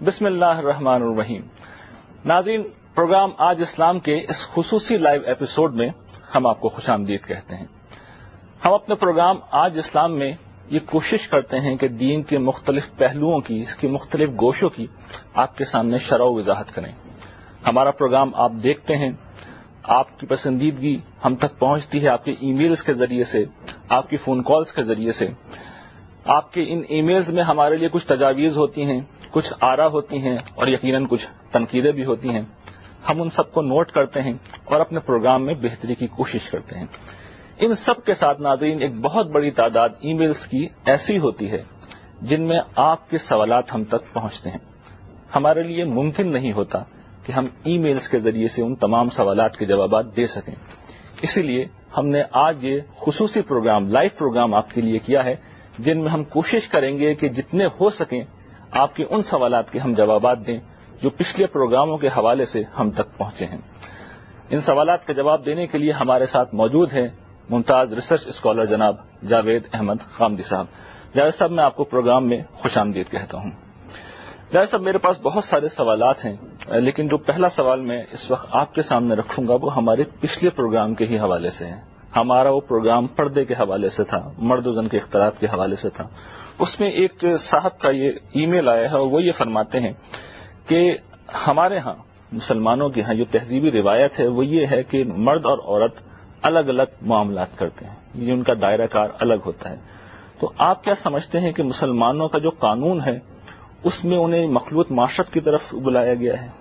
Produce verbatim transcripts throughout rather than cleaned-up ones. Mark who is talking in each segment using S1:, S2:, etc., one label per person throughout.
S1: بسم اللہ الرحمن الرحیم. ناظرین، پروگرام آج اسلام کے اس خصوصی لائیو ایپیسوڈ میں ہم آپ کو خوش آمدید کہتے ہیں. ہم اپنے پروگرام آج اسلام میں یہ کوشش کرتے ہیں کہ دین کے مختلف پہلوؤں کی، اس کی مختلف گوشوں کی آپ کے سامنے شرح و وضاحت کریں. ہمارا پروگرام آپ دیکھتے ہیں، آپ کی پسندیدگی ہم تک پہنچتی ہے آپ کے ای میلز کے ذریعے سے، آپ کی فون کالز کے ذریعے سے. آپ کے ان ای میلز میں ہمارے لیے کچھ تجاویز ہوتی ہیں، کچھ آرا ہوتی ہیں اور یقیناً کچھ تنقیدیں بھی ہوتی ہیں. ہم ان سب کو نوٹ کرتے ہیں اور اپنے پروگرام میں بہتری کی کوشش کرتے ہیں. ان سب کے ساتھ ناظرین ایک بہت بڑی تعداد ای میلز کی ایسی ہوتی ہے جن میں آپ کے سوالات ہم تک پہنچتے ہیں. ہمارے لیے ممکن نہیں ہوتا کہ ہم ای میلز کے ذریعے سے ان تمام سوالات کے جوابات دے سکیں. اسی لیے ہم نے آج یہ خصوصی پروگرام، لائیو پروگرام آپ کے لیے کیا ہے، جن میں ہم کوشش کریں گے کہ جتنے ہو سکیں آپ کے ان سوالات کے ہم جوابات دیں جو پچھلے پروگراموں کے حوالے سے ہم تک پہنچے ہیں. ان سوالات کا جواب دینے کے لیے ہمارے ساتھ موجود ہیں ممتاز ریسرچ اسکالر جناب جاوید احمد خامدی صاحب. جاوید صاحب، میں آپ کو پروگرام میں خوش آمدید کہتا ہوں. جاوید صاحب، میرے پاس بہت سارے سوالات ہیں، لیکن جو پہلا سوال میں اس وقت آپ کے سامنے رکھوں گا وہ ہمارے پچھلے پروگرام کے ہی حوالے سے ہے. ہمارا وہ پروگرام پردے کے حوالے سے تھا، مرد و زن کے اختلاط کے حوالے سے تھا. اس میں ایک صاحب کا یہ ای میل آیا ہے اور وہ یہ فرماتے ہیں کہ ہمارے ہاں مسلمانوں کے ہاں جو تہذیبی روایت ہے وہ یہ ہے کہ مرد اور عورت الگ الگ معاملات کرتے ہیں، یہ ان کا دائرہ کار الگ ہوتا ہے. تو آپ کیا سمجھتے ہیں کہ مسلمانوں کا جو قانون ہے اس میں انہیں مخلوط معاشرت کی طرف بلایا گیا ہے؟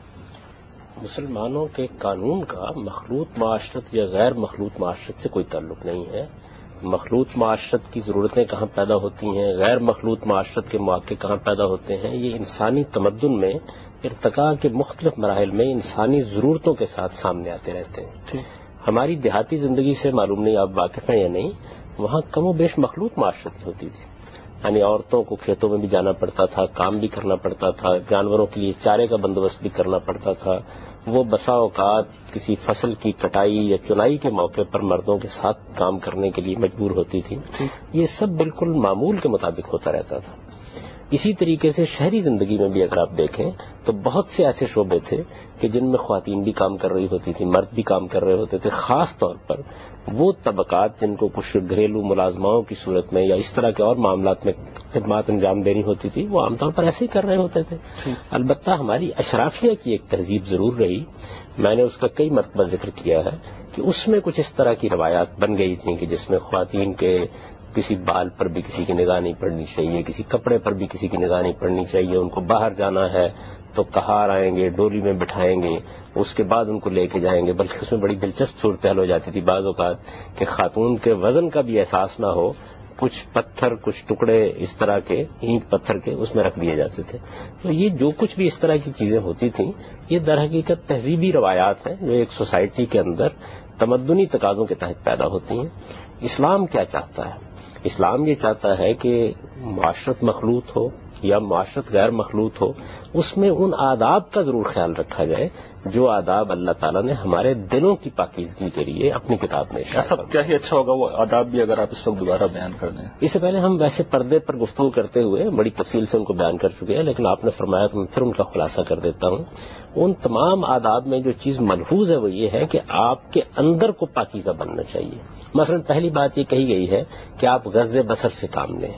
S2: مسلمانوں کے قانون کا مخلوط معاشرت یا غیر مخلوط معاشرت سے کوئی تعلق نہیں ہے. مخلوط معاشرت کی ضرورتیں کہاں پیدا ہوتی ہیں، غیر مخلوط معاشرت کے مواقع کہاں پیدا ہوتے ہیں، یہ انسانی تمدن میں ارتقاء کے مختلف مراحل میں انسانی ضرورتوں کے ساتھ سامنے آتے رہتے ہیں. ہماری دیہاتی زندگی سے معلوم نہیں آپ واقف ہیں یا نہیں، وہاں کم و بیش مخلوط معاشرت ہوتی تھی. یعنی عورتوں کو کھیتوں میں بھی جانا پڑتا تھا، کام بھی کرنا پڑتا تھا، جانوروں کے لیے چارے کا بندوبست بھی کرنا پڑتا تھا. وہ بسا اوقات کسی فصل کی کٹائی یا چنائی کے موقع پر مردوں کے ساتھ کام کرنے کے لیے مجبور ہوتی تھی. یہ سب بالکل معمول کے مطابق ہوتا رہتا تھا. اسی طریقے سے شہری زندگی میں بھی اگر آپ دیکھیں تو بہت سے ایسے شعبے تھے کہ جن میں خواتین بھی کام کر رہی ہوتی تھی، مرد بھی کام کر رہے ہوتے تھے. خاص طور پر وہ طبقات جن کو کچھ گھریلو ملازماؤں کی صورت میں یا اس طرح کے اور معاملات میں خدمات انجام دینی ہوتی تھی، وہ عام طور پر ایسے ہی کر رہے ہوتے تھے. البتہ ہماری اشرافیہ کی ایک تہذیب ضرور رہی، میں نے اس کا کئی مرتبہ ذکر کیا ہے کہ اس میں کچھ اس طرح کی روایات بن گئی تھیں کہ جس میں خواتین کے کسی بال پر بھی کسی کی نگاہ نہیں پڑنی چاہیے، کسی کپڑے پر بھی کسی کی نگاہ نہیں پڑنی چاہیے. ان کو باہر جانا ہے تو کہار آئیں گے، ڈولی میں بٹھائیں گے، اس کے بعد ان کو لے کے جائیں گے. بلکہ اس میں بڑی دلچسپ صورتحال ہو جاتی تھی بعض اوقات کہ خاتون کے وزن کا بھی احساس نہ ہو، کچھ پتھر، کچھ ٹکڑے اس طرح کے اینٹ پتھر کے اس میں رکھ دیے جاتے تھے. تو یہ جو کچھ بھی اس طرح کی چیزیں ہوتی تھیں یہ در حقیقت تہذیبی روایات ہیں جو ایک سوسائٹی کے اندر تمدنی تقاضوں کے تحت پیدا ہوتی ہیں. اسلام کیا چاہتا ہے؟ اسلام یہ چاہتا ہے کہ معاشرت مخلوط ہو یا معاشرت غیر مخلوط ہو، اس میں ان آداب کا ضرور خیال رکھا جائے جو آداب اللہ تعالیٰ نے ہمارے دلوں کی پاکیزگی کے لیے اپنی کتاب میں ارشاد فرمایا.
S1: کیا ہی اچھا ہوگا وہ آداب بھی اگر آپ اس وقت دوبارہ بیان کر دیں.
S2: اس سے پہلے ہم ویسے پردے پر گفتگو کرتے ہوئے بڑی تفصیل سے ان کو بیان کر چکے ہیں، لیکن آپ نے فرمایا تو میں پھر ان کا خلاصہ کر دیتا ہوں. ان تمام آداب میں جو چیز ملحوظ ہے وہ یہ ہے کہ آپ کے اندر کو پاکیزہ بننا چاہیے. مثلا پہلی بات یہ کہی گئی ہے کہ آپ غض بصر سے کام لیں.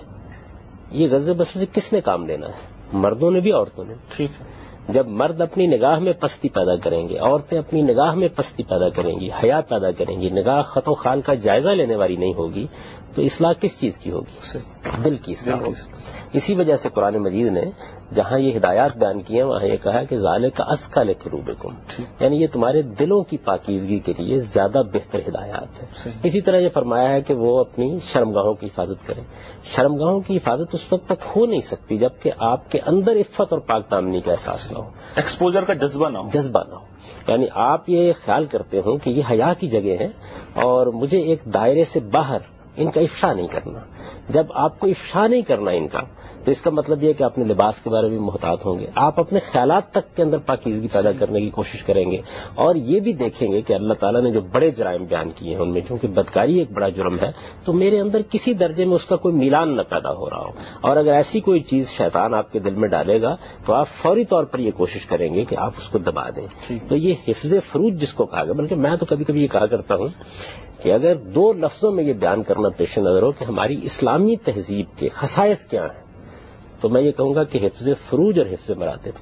S2: یہ غض بصر سے کس نے کام لینا ہے؟ مردوں نے بھی، عورتوں نے.
S1: ٹھیک ہے.
S2: جب مرد اپنی نگاہ میں پستی پیدا کریں گے، عورتیں اپنی نگاہ میں پستی پیدا کریں گی، حیا پیدا کریں گی، نگاہ خط و خال کا جائزہ لینے والی نہیں ہوگی، تو اصلاح کس چیز کی ہوگی؟ دل کی اصلاح ہوگی. اسی وجہ سے قرآن مجید نے جہاں یہ ہدایات بیان کی ہیں وہاں یہ کہا کہ ذالک ازکی لقلوبکم، یعنی یہ تمہارے دلوں کی پاکیزگی کے لیے زیادہ بہتر ہدایات ہیں. اسی طرح یہ فرمایا ہے کہ وہ اپنی شرمگاہوں کی حفاظت کریں. شرمگاہوں کی حفاظت اس وقت تک ہو نہیں سکتی جبکہ آپ کے اندر عفت اور پاک دامنی کا احساس نہ ہو،
S1: ایکسپوجر کا جذبہ نہ ہو
S2: جذبہ نہ ہو یعنی آپ یہ خیال کرتے ہوں کہ یہ حیا کی جگہ ہے اور مجھے ایک دائرے سے باہر ان کا افشا نہیں کرنا. جب آپ کو افشا نہیں کرنا ان کا تو اس کا مطلب یہ ہے کہ اپنے لباس کے بارے میں محتاط ہوں گے، آپ اپنے خیالات تک کے اندر پاکیزگی پیدا کرنے کی کوشش کریں گے، اور یہ بھی دیکھیں گے کہ اللہ تعالیٰ نے جو بڑے جرائم بیان کیے ہیں ان میں چونکہ بدکاری ایک بڑا جرم ہے، تو میرے اندر کسی درجے میں اس کا کوئی میلان نہ پیدا ہو رہا ہو، اور اگر ایسی کوئی چیز شیطان آپ کے دل میں ڈالے گا تو آپ فوری طور پر یہ کوشش کریں گے کہ آپ اس کو دبا دیں۔ تو یہ حفظ فروج جس کو کہا گیا، بلکہ میں تو کبھی کبھی یہ کہا کرتا ہوں کہ اگر دو لفظوں میں یہ بیان کرنا پیش نظر ہو کہ ہماری اسلامی تہذیب کے خصائص کیا ہیں، تو میں یہ کہوں گا کہ حفظ فروج اور حفظ مراتب،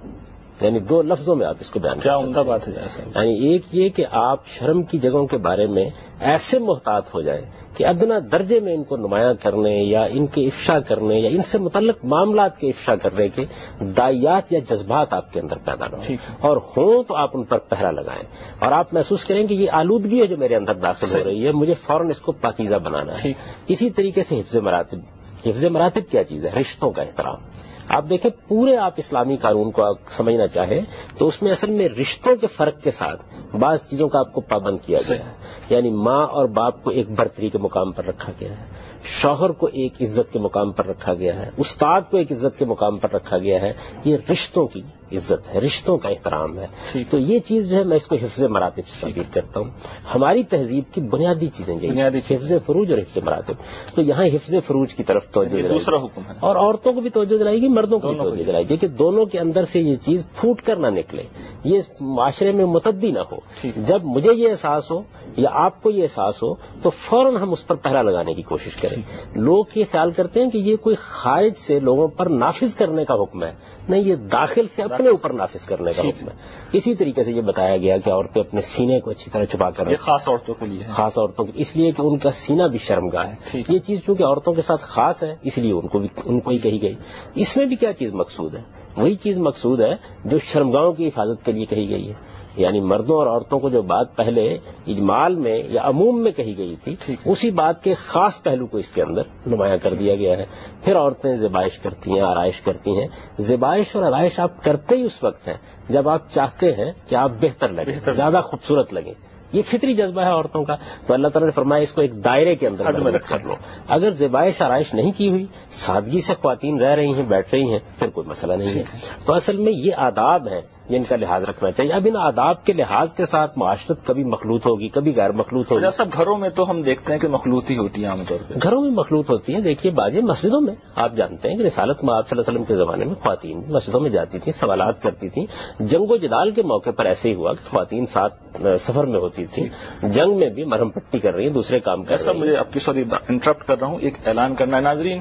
S2: یعنی دو لفظوں میں آپ اس کو بیان
S1: کیا
S2: کر
S1: عمدہ بات ہے جیسا،
S2: یعنی ایک یہ کہ آپ شرم کی جگہوں کے بارے میں ایسے محتاط ہو جائیں کہ ادنا درجے میں ان کو نمایاں کرنے یا ان کے افشا کرنے یا ان سے متعلق معاملات کے افشا کرنے کے دائیات یا جذبات آپ کے اندر پیدا نہ ہوں، اور ہوں تو آپ ان پر پہرا لگائیں، اور آپ محسوس کریں کہ یہ آلودگی ہے جو میرے اندر داخل ہو رہی ہے، مجھے فوراً اس کو پاکیزہ بنانا ہے۔ اسی طریقے سے حفظ مراتب، حفظ مراتب کیا چیز ہے؟ رشتوں کا احترام۔ آپ دیکھیں پورے آپ اسلامی قانون کو آپ سمجھنا چاہیں تو اس میں اصل میں رشتوں کے فرق کے ساتھ بعض چیزوں کا آپ کو پابند کیا گیا ہے، یعنی ماں اور باپ کو ایک برتری کے مقام پر رکھا گیا ہے، شوہر کو ایک عزت کے مقام پر رکھا گیا ہے، استاد کو ایک عزت کے مقام پر رکھا گیا ہے۔ یہ رشتوں کی عزت ہے، رشتوں کا احترام ہے۔ تو یہ چیز جو ہے میں اس کو حفظ مراتب سے تعبیر کرتا ہوں۔ ہماری تہذیب کی بنیادی چیزیں یہی حفظ فروج اور حفظ مراتب۔ تو یہاں حفظ فروج کی طرف توجہ
S1: دوسرا حکم ہے،
S2: اور عورتوں کو بھی توجہ دلائے گی، مردوں کو بھی توجہ دلائے گی کہ دونوں کے اندر سے یہ چیز پھوٹ کر نہ نکلے، یہ معاشرے میں متعدی نہ ہو۔ جب مجھے یہ احساس ہو یا آپ کو یہ احساس ہو تو فوراً ہم اس پر پہرا لگانے کی کوشش کریں۔ لوگ یہ خیال کرتے ہیں کہ یہ کوئی خارج سے لوگوں پر نافذ کرنے کا حکم ہے، نہیں، یہ داخل سے اپنے اوپر نافذ کرنے کا حکم ہے۔ اسی طریقے سے یہ بتایا گیا کہ عورتیں اپنے سینے کو اچھی طرح چھپا کر،
S1: یہ خاص عورتوں کے لیے ہے،
S2: خاص عورتوں کے، اس لیے کہ ان کا سینہ بھی شرمگاہ ہے۔ یہ چیز چونکہ عورتوں کے ساتھ خاص ہے اس لیے ان کو بھی ان کو ہی کہی گئی۔ اس میں بھی کیا چیز مقصود ہے؟ وہی چیز مقصود ہے جو شرمگاہوں کی حفاظت کے لیے کہی گئی ہے، یعنی مردوں اور عورتوں کو جو بات پہلے اجمال میں یا عموم میں کہی گئی تھی، اسی بات کے خاص پہلو کو اس کے اندر نمایاں کر دیا گیا ہے۔ پھر عورتیں زیبائش کرتی ہیں، آرائش کرتی ہیں۔ زیبائش اور آرائش آپ کرتے ہی اس وقت ہیں جب آپ چاہتے ہیں کہ آپ بہتر لگیں، زیادہ خوبصورت لگیں۔ یہ فطری جذبہ ہے عورتوں کا، تو اللہ تعالیٰ نے فرمایا اس کو ایک دائرے کے اندر محدود کر لو۔ اگر زیبائش آرائش نہیں کی ہوئی، سادگی سے خواتین رہ رہی ہیں، بیٹھ رہی ہیں، پھر کوئی مسئلہ نہیں ہے۔ تو اصل میں یہ آداب ہیں جن کا لحاظ رکھنا چاہیے۔ اب ان آداب کے لحاظ کے ساتھ معاشرت کبھی مخلوط ہوگی، کبھی غیر مخلوط ہوگی۔
S1: سب گھروں میں تو ہم دیکھتے ہیں کہ مخلوط ہی ہوتی ہے عام طور پہ،
S2: گھروں میں مخلوط ہوتی ہیں۔ دیکھیے بعض مسجدوں میں آپ جانتے ہیں کہ رسالت میں آپ صلی اللہ علیہ وسلم کے زمانے میں خواتین مسجدوں میں جاتی تھیں، سوالات کرتی تھیں۔ جنگ و جدال کے موقع پر ایسے ہی ہوا کہ خواتین ساتھ سفر میں ہوتی تھیں، جنگ میں بھی مرہم پٹی کر رہی ہیں، دوسرے کام کر رہی ہیں۔
S1: مجھے آپ کی سوری انٹرپٹ کر رہا ہوں، ایک اعلان کرنا ہے ناظرین۔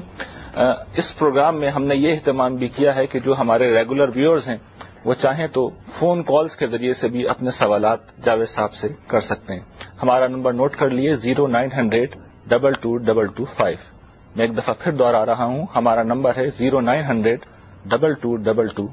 S1: اس پروگرام میں ہم نے یہ اہتمام بھی کیا ہے کہ جو ہمارے ریگولر ویورز ہیں وہ چاہیں تو فون کالز کے ذریعے سے بھی اپنے سوالات جاوید صاحب سے کر سکتے ہیں۔ ہمارا نمبر نوٹ کر لیے، zero nine hundred double two double two five. میں ایک دفعہ پھر دوہرا رہا ہوں، ہمارا نمبر ہے zero nine hundred double two double two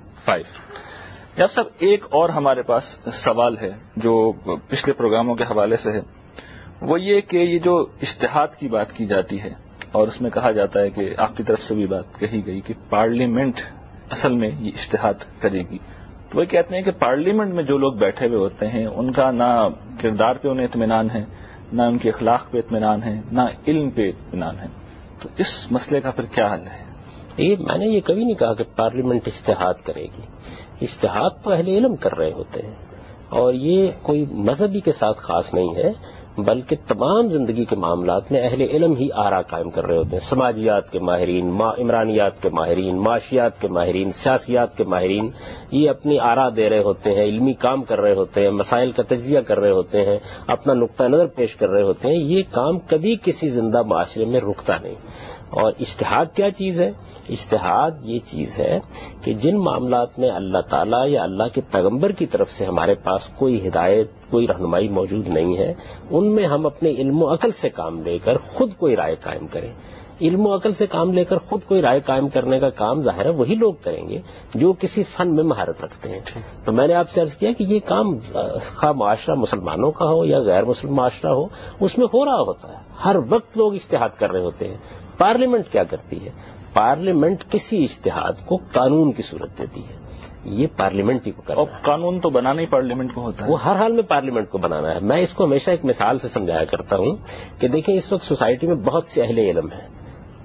S1: five. اب سب ایک اور ہمارے پاس سوال ہے جو پچھلے پروگراموں کے حوالے سے ہے، وہ یہ کہ یہ جو اجتہاد کی بات کی جاتی ہے اور اس میں کہا جاتا ہے کہ آپ کی طرف سے بھی بات کہی گئی کہ پارلیمنٹ اصل میں یہ اجتہاد کرے گی، تو وہ کہتے ہیں کہ پارلیمنٹ میں جو لوگ بیٹھے ہوئے ہوتے ہیں ان کا نہ کردار پہ انہیں اطمینان ہے، نہ ان کے اخلاق پہ اطمینان ہے، نہ علم پہ اطمینان ہے، تو اس مسئلے کا پھر کیا حل ہے؟
S2: یہ میں نے یہ کبھی نہیں کہا کہ پارلیمنٹ اجتہاد کرے گی، اجتہاد تو اہل علم کر رہے ہوتے ہیں، اور یہ کوئی مذہبی کے ساتھ خاص نہیں ہے بلکہ تمام زندگی کے معاملات میں اہل علم ہی آرا قائم کر رہے ہوتے ہیں۔ سماجیات کے ماہرین، عمرانیات کے ماہرین، معاشیات کے ماہرین، سیاسیات کے ماہرین، یہ اپنی آرا دے رہے ہوتے ہیں، علمی کام کر رہے ہوتے ہیں، مسائل کا تجزیہ کر رہے ہوتے ہیں، اپنا نقطہ نظر پیش کر رہے ہوتے ہیں۔ یہ کام کبھی کسی زندہ معاشرے میں رکتا نہیں۔ اور اجتہاد کیا چیز ہے؟ اجتہاد یہ چیز ہے کہ جن معاملات میں اللہ تعالیٰ یا اللہ کے پیغمبر کی طرف سے ہمارے پاس کوئی ہدایت، کوئی رہنمائی موجود نہیں ہے، ان میں ہم اپنے علم و عقل سے کام لے کر خود کوئی رائے قائم کریں۔ علم و عقل سے کام لے کر خود کوئی رائے قائم کرنے کا کام ظاہر ہے وہی لوگ کریں گے جو کسی فن میں مہارت رکھتے ہیں۔ تو میں نے آپ سے عرض کیا کہ یہ کام خواہ معاشرہ مسلمانوں کا ہو یا غیر مسلم معاشرہ ہو، اس میں ہو رہا ہوتا ہے، ہر وقت لوگ اجتہاد کر رہے ہوتے ہیں۔ پارلیمنٹ کیا کرتی ہے؟ پارلیمنٹ کسی اجتہاد کو قانون کی صورت دیتی ہے، یہ پارلیمنٹ ہی کو کرنا ہے۔
S1: اور قانون تو بنانا ہی پارلیمنٹ کو ہوتا ہے،
S2: وہ ہر حال میں پارلیمنٹ کو بنانا ہے۔ میں اس کو ہمیشہ ایک مثال سے سمجھایا کرتا ہوں کہ دیکھیں اس وقت سوسائٹی میں بہت سے اہل علم ہیں،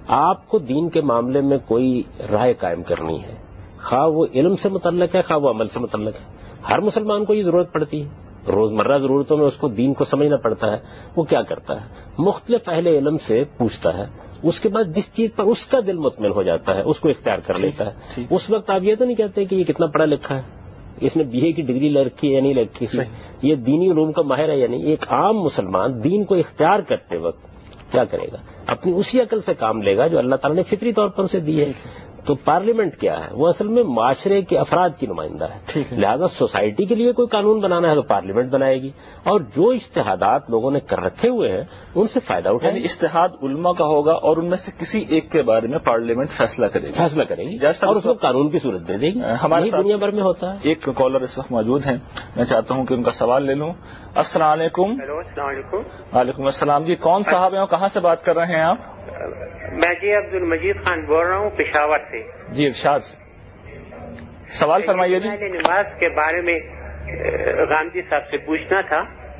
S2: آپ کو دین کے معاملے میں کوئی رائے قائم کرنی ہے، خواہ وہ علم سے متعلق ہے خواہ وہ عمل سے متعلق ہے، ہر مسلمان کو یہ ضرورت پڑتی ہے، روزمرہ ضرورتوں میں اس کو دین کو سمجھنا پڑتا ہے. وہ کیا کرتا ہے، مختلف اہل علم سے پوچھتا ہے، اس کے بعد جس چیز پر اس کا دل مطمئن ہو جاتا ہے اس کو اختیار کر لیتا ہے. اس وقت آپ یہ تو نہیں کہتے کہ یہ کتنا پڑھا لکھا ہے، اس نے بی اے کی ڈگری لے رکھی ہے یا نہیں لے رکھی ہے، یہ دینی علوم کا ماہر ہے یا نہیں. ایک عام مسلمان دین کو اختیار کرتے وقت کیا کرے گا، اپنی اسی عقل سے کام لے گا جو اللہ تعالیٰ نے فطری طور پر اسے دی ہے. تو پارلیمنٹ کیا ہے، وہ اصل میں معاشرے کے افراد کی نمائندہ ہے، لہذا سوسائٹی کے لیے کوئی قانون بنانا ہے تو پارلیمنٹ بنائے گی، اور جو اجتہادات لوگوں نے کر رکھے ہوئے ہیں ان سے فائدہ اٹھائے.
S1: یعنی اجتہاد علماء کا ہوگا اور ان میں سے کسی ایک کے بارے میں پارلیمنٹ فیصلہ کرے گی
S2: فیصلہ کرے گی اور اس کو قانون کی صورت دے دے گی.
S1: ہمارے
S2: دنیا بھر میں ہوتا ہے.
S1: ایک کالر اس وقت موجود ہیں، میں چاہتا ہوں کہ ان کا سوال لے لوں. السلام علیکم.
S3: ہیلو، السلام علیکم.
S1: وعلیکم السلام جی، کون صاحب ہیں اور کہاں سے بات کر رہے ہیں آپ؟
S3: میں جی عبد المجید خان بول رہا ہوں پشاور سے.
S1: جی ارشاد سے سوال فرمائیے. جی
S3: نماز کے بارے میں غامدی صاحب سے پوچھنا تھا.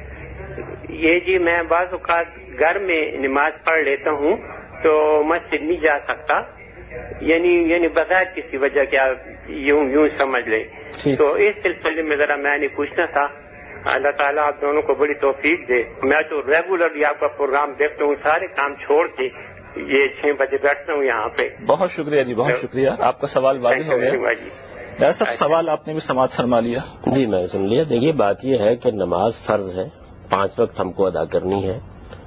S3: یہ جی میں بعض اوقات گھر میں نماز پڑھ لیتا ہوں تو مسجد نہیں جا سکتا، یعنی یعنی بغیر کسی وجہ کے آپ یوں یوں سمجھ لیں. تو اس سلسلے میں ذرا میں نے پوچھنا تھا. اللہ تعالیٰ آپ دونوں کو بڑی توفیق دے. میں تو ریگولرلی آپ کا پروگرام دیکھتا ہوں، سارے کام چھوڑ کے یہ چھ بجے بیٹھتا ہوں یہاں پہ.
S1: بہت شکریہ جی، بہت شکریہ، آپ کا سوال واضح ہو گیا. سب سوال آپ نے بھی سماعت فرما لیا.
S2: جی میں سن لیا. دیکھیے بات یہ ہے کہ نماز فرض ہے، پانچ وقت ہم کو ادا کرنی ہے.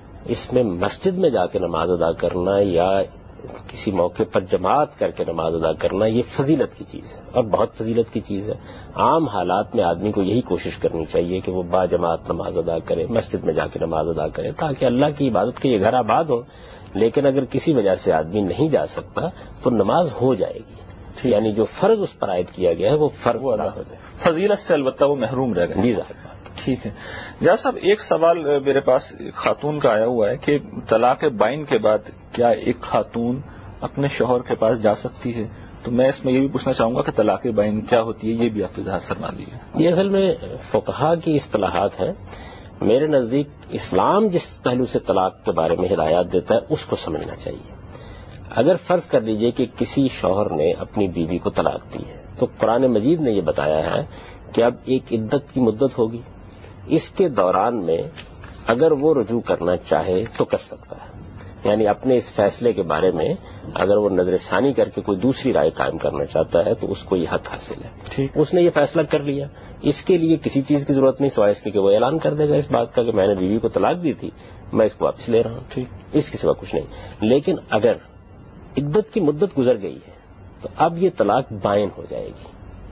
S2: اس میں مسجد میں جا کے نماز ادا کرنا یا کسی موقع پر جماعت کر کے نماز ادا کرنا یہ فضیلت کی چیز ہے اور بہت فضیلت کی چیز ہے. عام حالات میں آدمی کو یہی کوشش کرنی چاہیے کہ وہ با جماعت نماز ادا کرے، مسجد میں جا کے نماز ادا کرے تاکہ اللہ کی عبادت کے یہ گھر آباد ہوں. لیکن اگر کسی وجہ سے آدمی نہیں جا سکتا تو نماز ہو جائے گی، یعنی جو فرض اس پر عائد کیا گیا ہے وہ فرض ادا ہو جائے.
S1: فضیلت سے البتہ وہ محروم رہ گئے.
S2: جی ظاہر بات.
S1: ٹھیک ہے جا صاحب، ایک سوال میرے پاس خاتون کا آیا ہوا ہے کہ طلاق بائن کے بعد کیا ایک خاتون اپنے شوہر کے پاس جا سکتی ہے؟ تو میں اس میں یہ بھی پوچھنا چاہوں گا کہ طلاق بائن کیا ہوتی ہے، یہ بھی آپ وضاحت فرما دیجیے.
S2: یہ اصل میں فقہا کی اصطلاحات ہیں. میرے نزدیک اسلام جس پہلو سے طلاق کے بارے میں ہدایات دیتا ہے اس کو سمجھنا چاہیے. اگر فرض کر لیجئے کہ کسی شوہر نے اپنی بیوی کو طلاق دی ہے تو قرآن مجید نے یہ بتایا ہے کہ اب ایک عدت کی مدت ہوگی، اس کے دوران میں اگر وہ رجوع کرنا چاہے تو کر سکتا ہے. یعنی اپنے اس فیصلے کے بارے میں اگر وہ نظر ثانی کر کے کوئی دوسری رائے قائم کرنا چاہتا ہے تو اس کو یہ حق حاصل ہے. اس نے یہ فیصلہ کر لیا، اس کے لیے کسی چیز کی ضرورت نہیں سوائے اس کے کہ وہ اعلان کر دے گا اس بات کا کہ میں نے بیوی کو طلاق دی تھی، میں اس کو واپس لے رہا ہوں. ٹھیک، اس کے سوا کچھ نہیں. لیکن اگر عدت کی مدت گزر گئی ہے تو اب یہ طلاق بائن ہو جائے گی.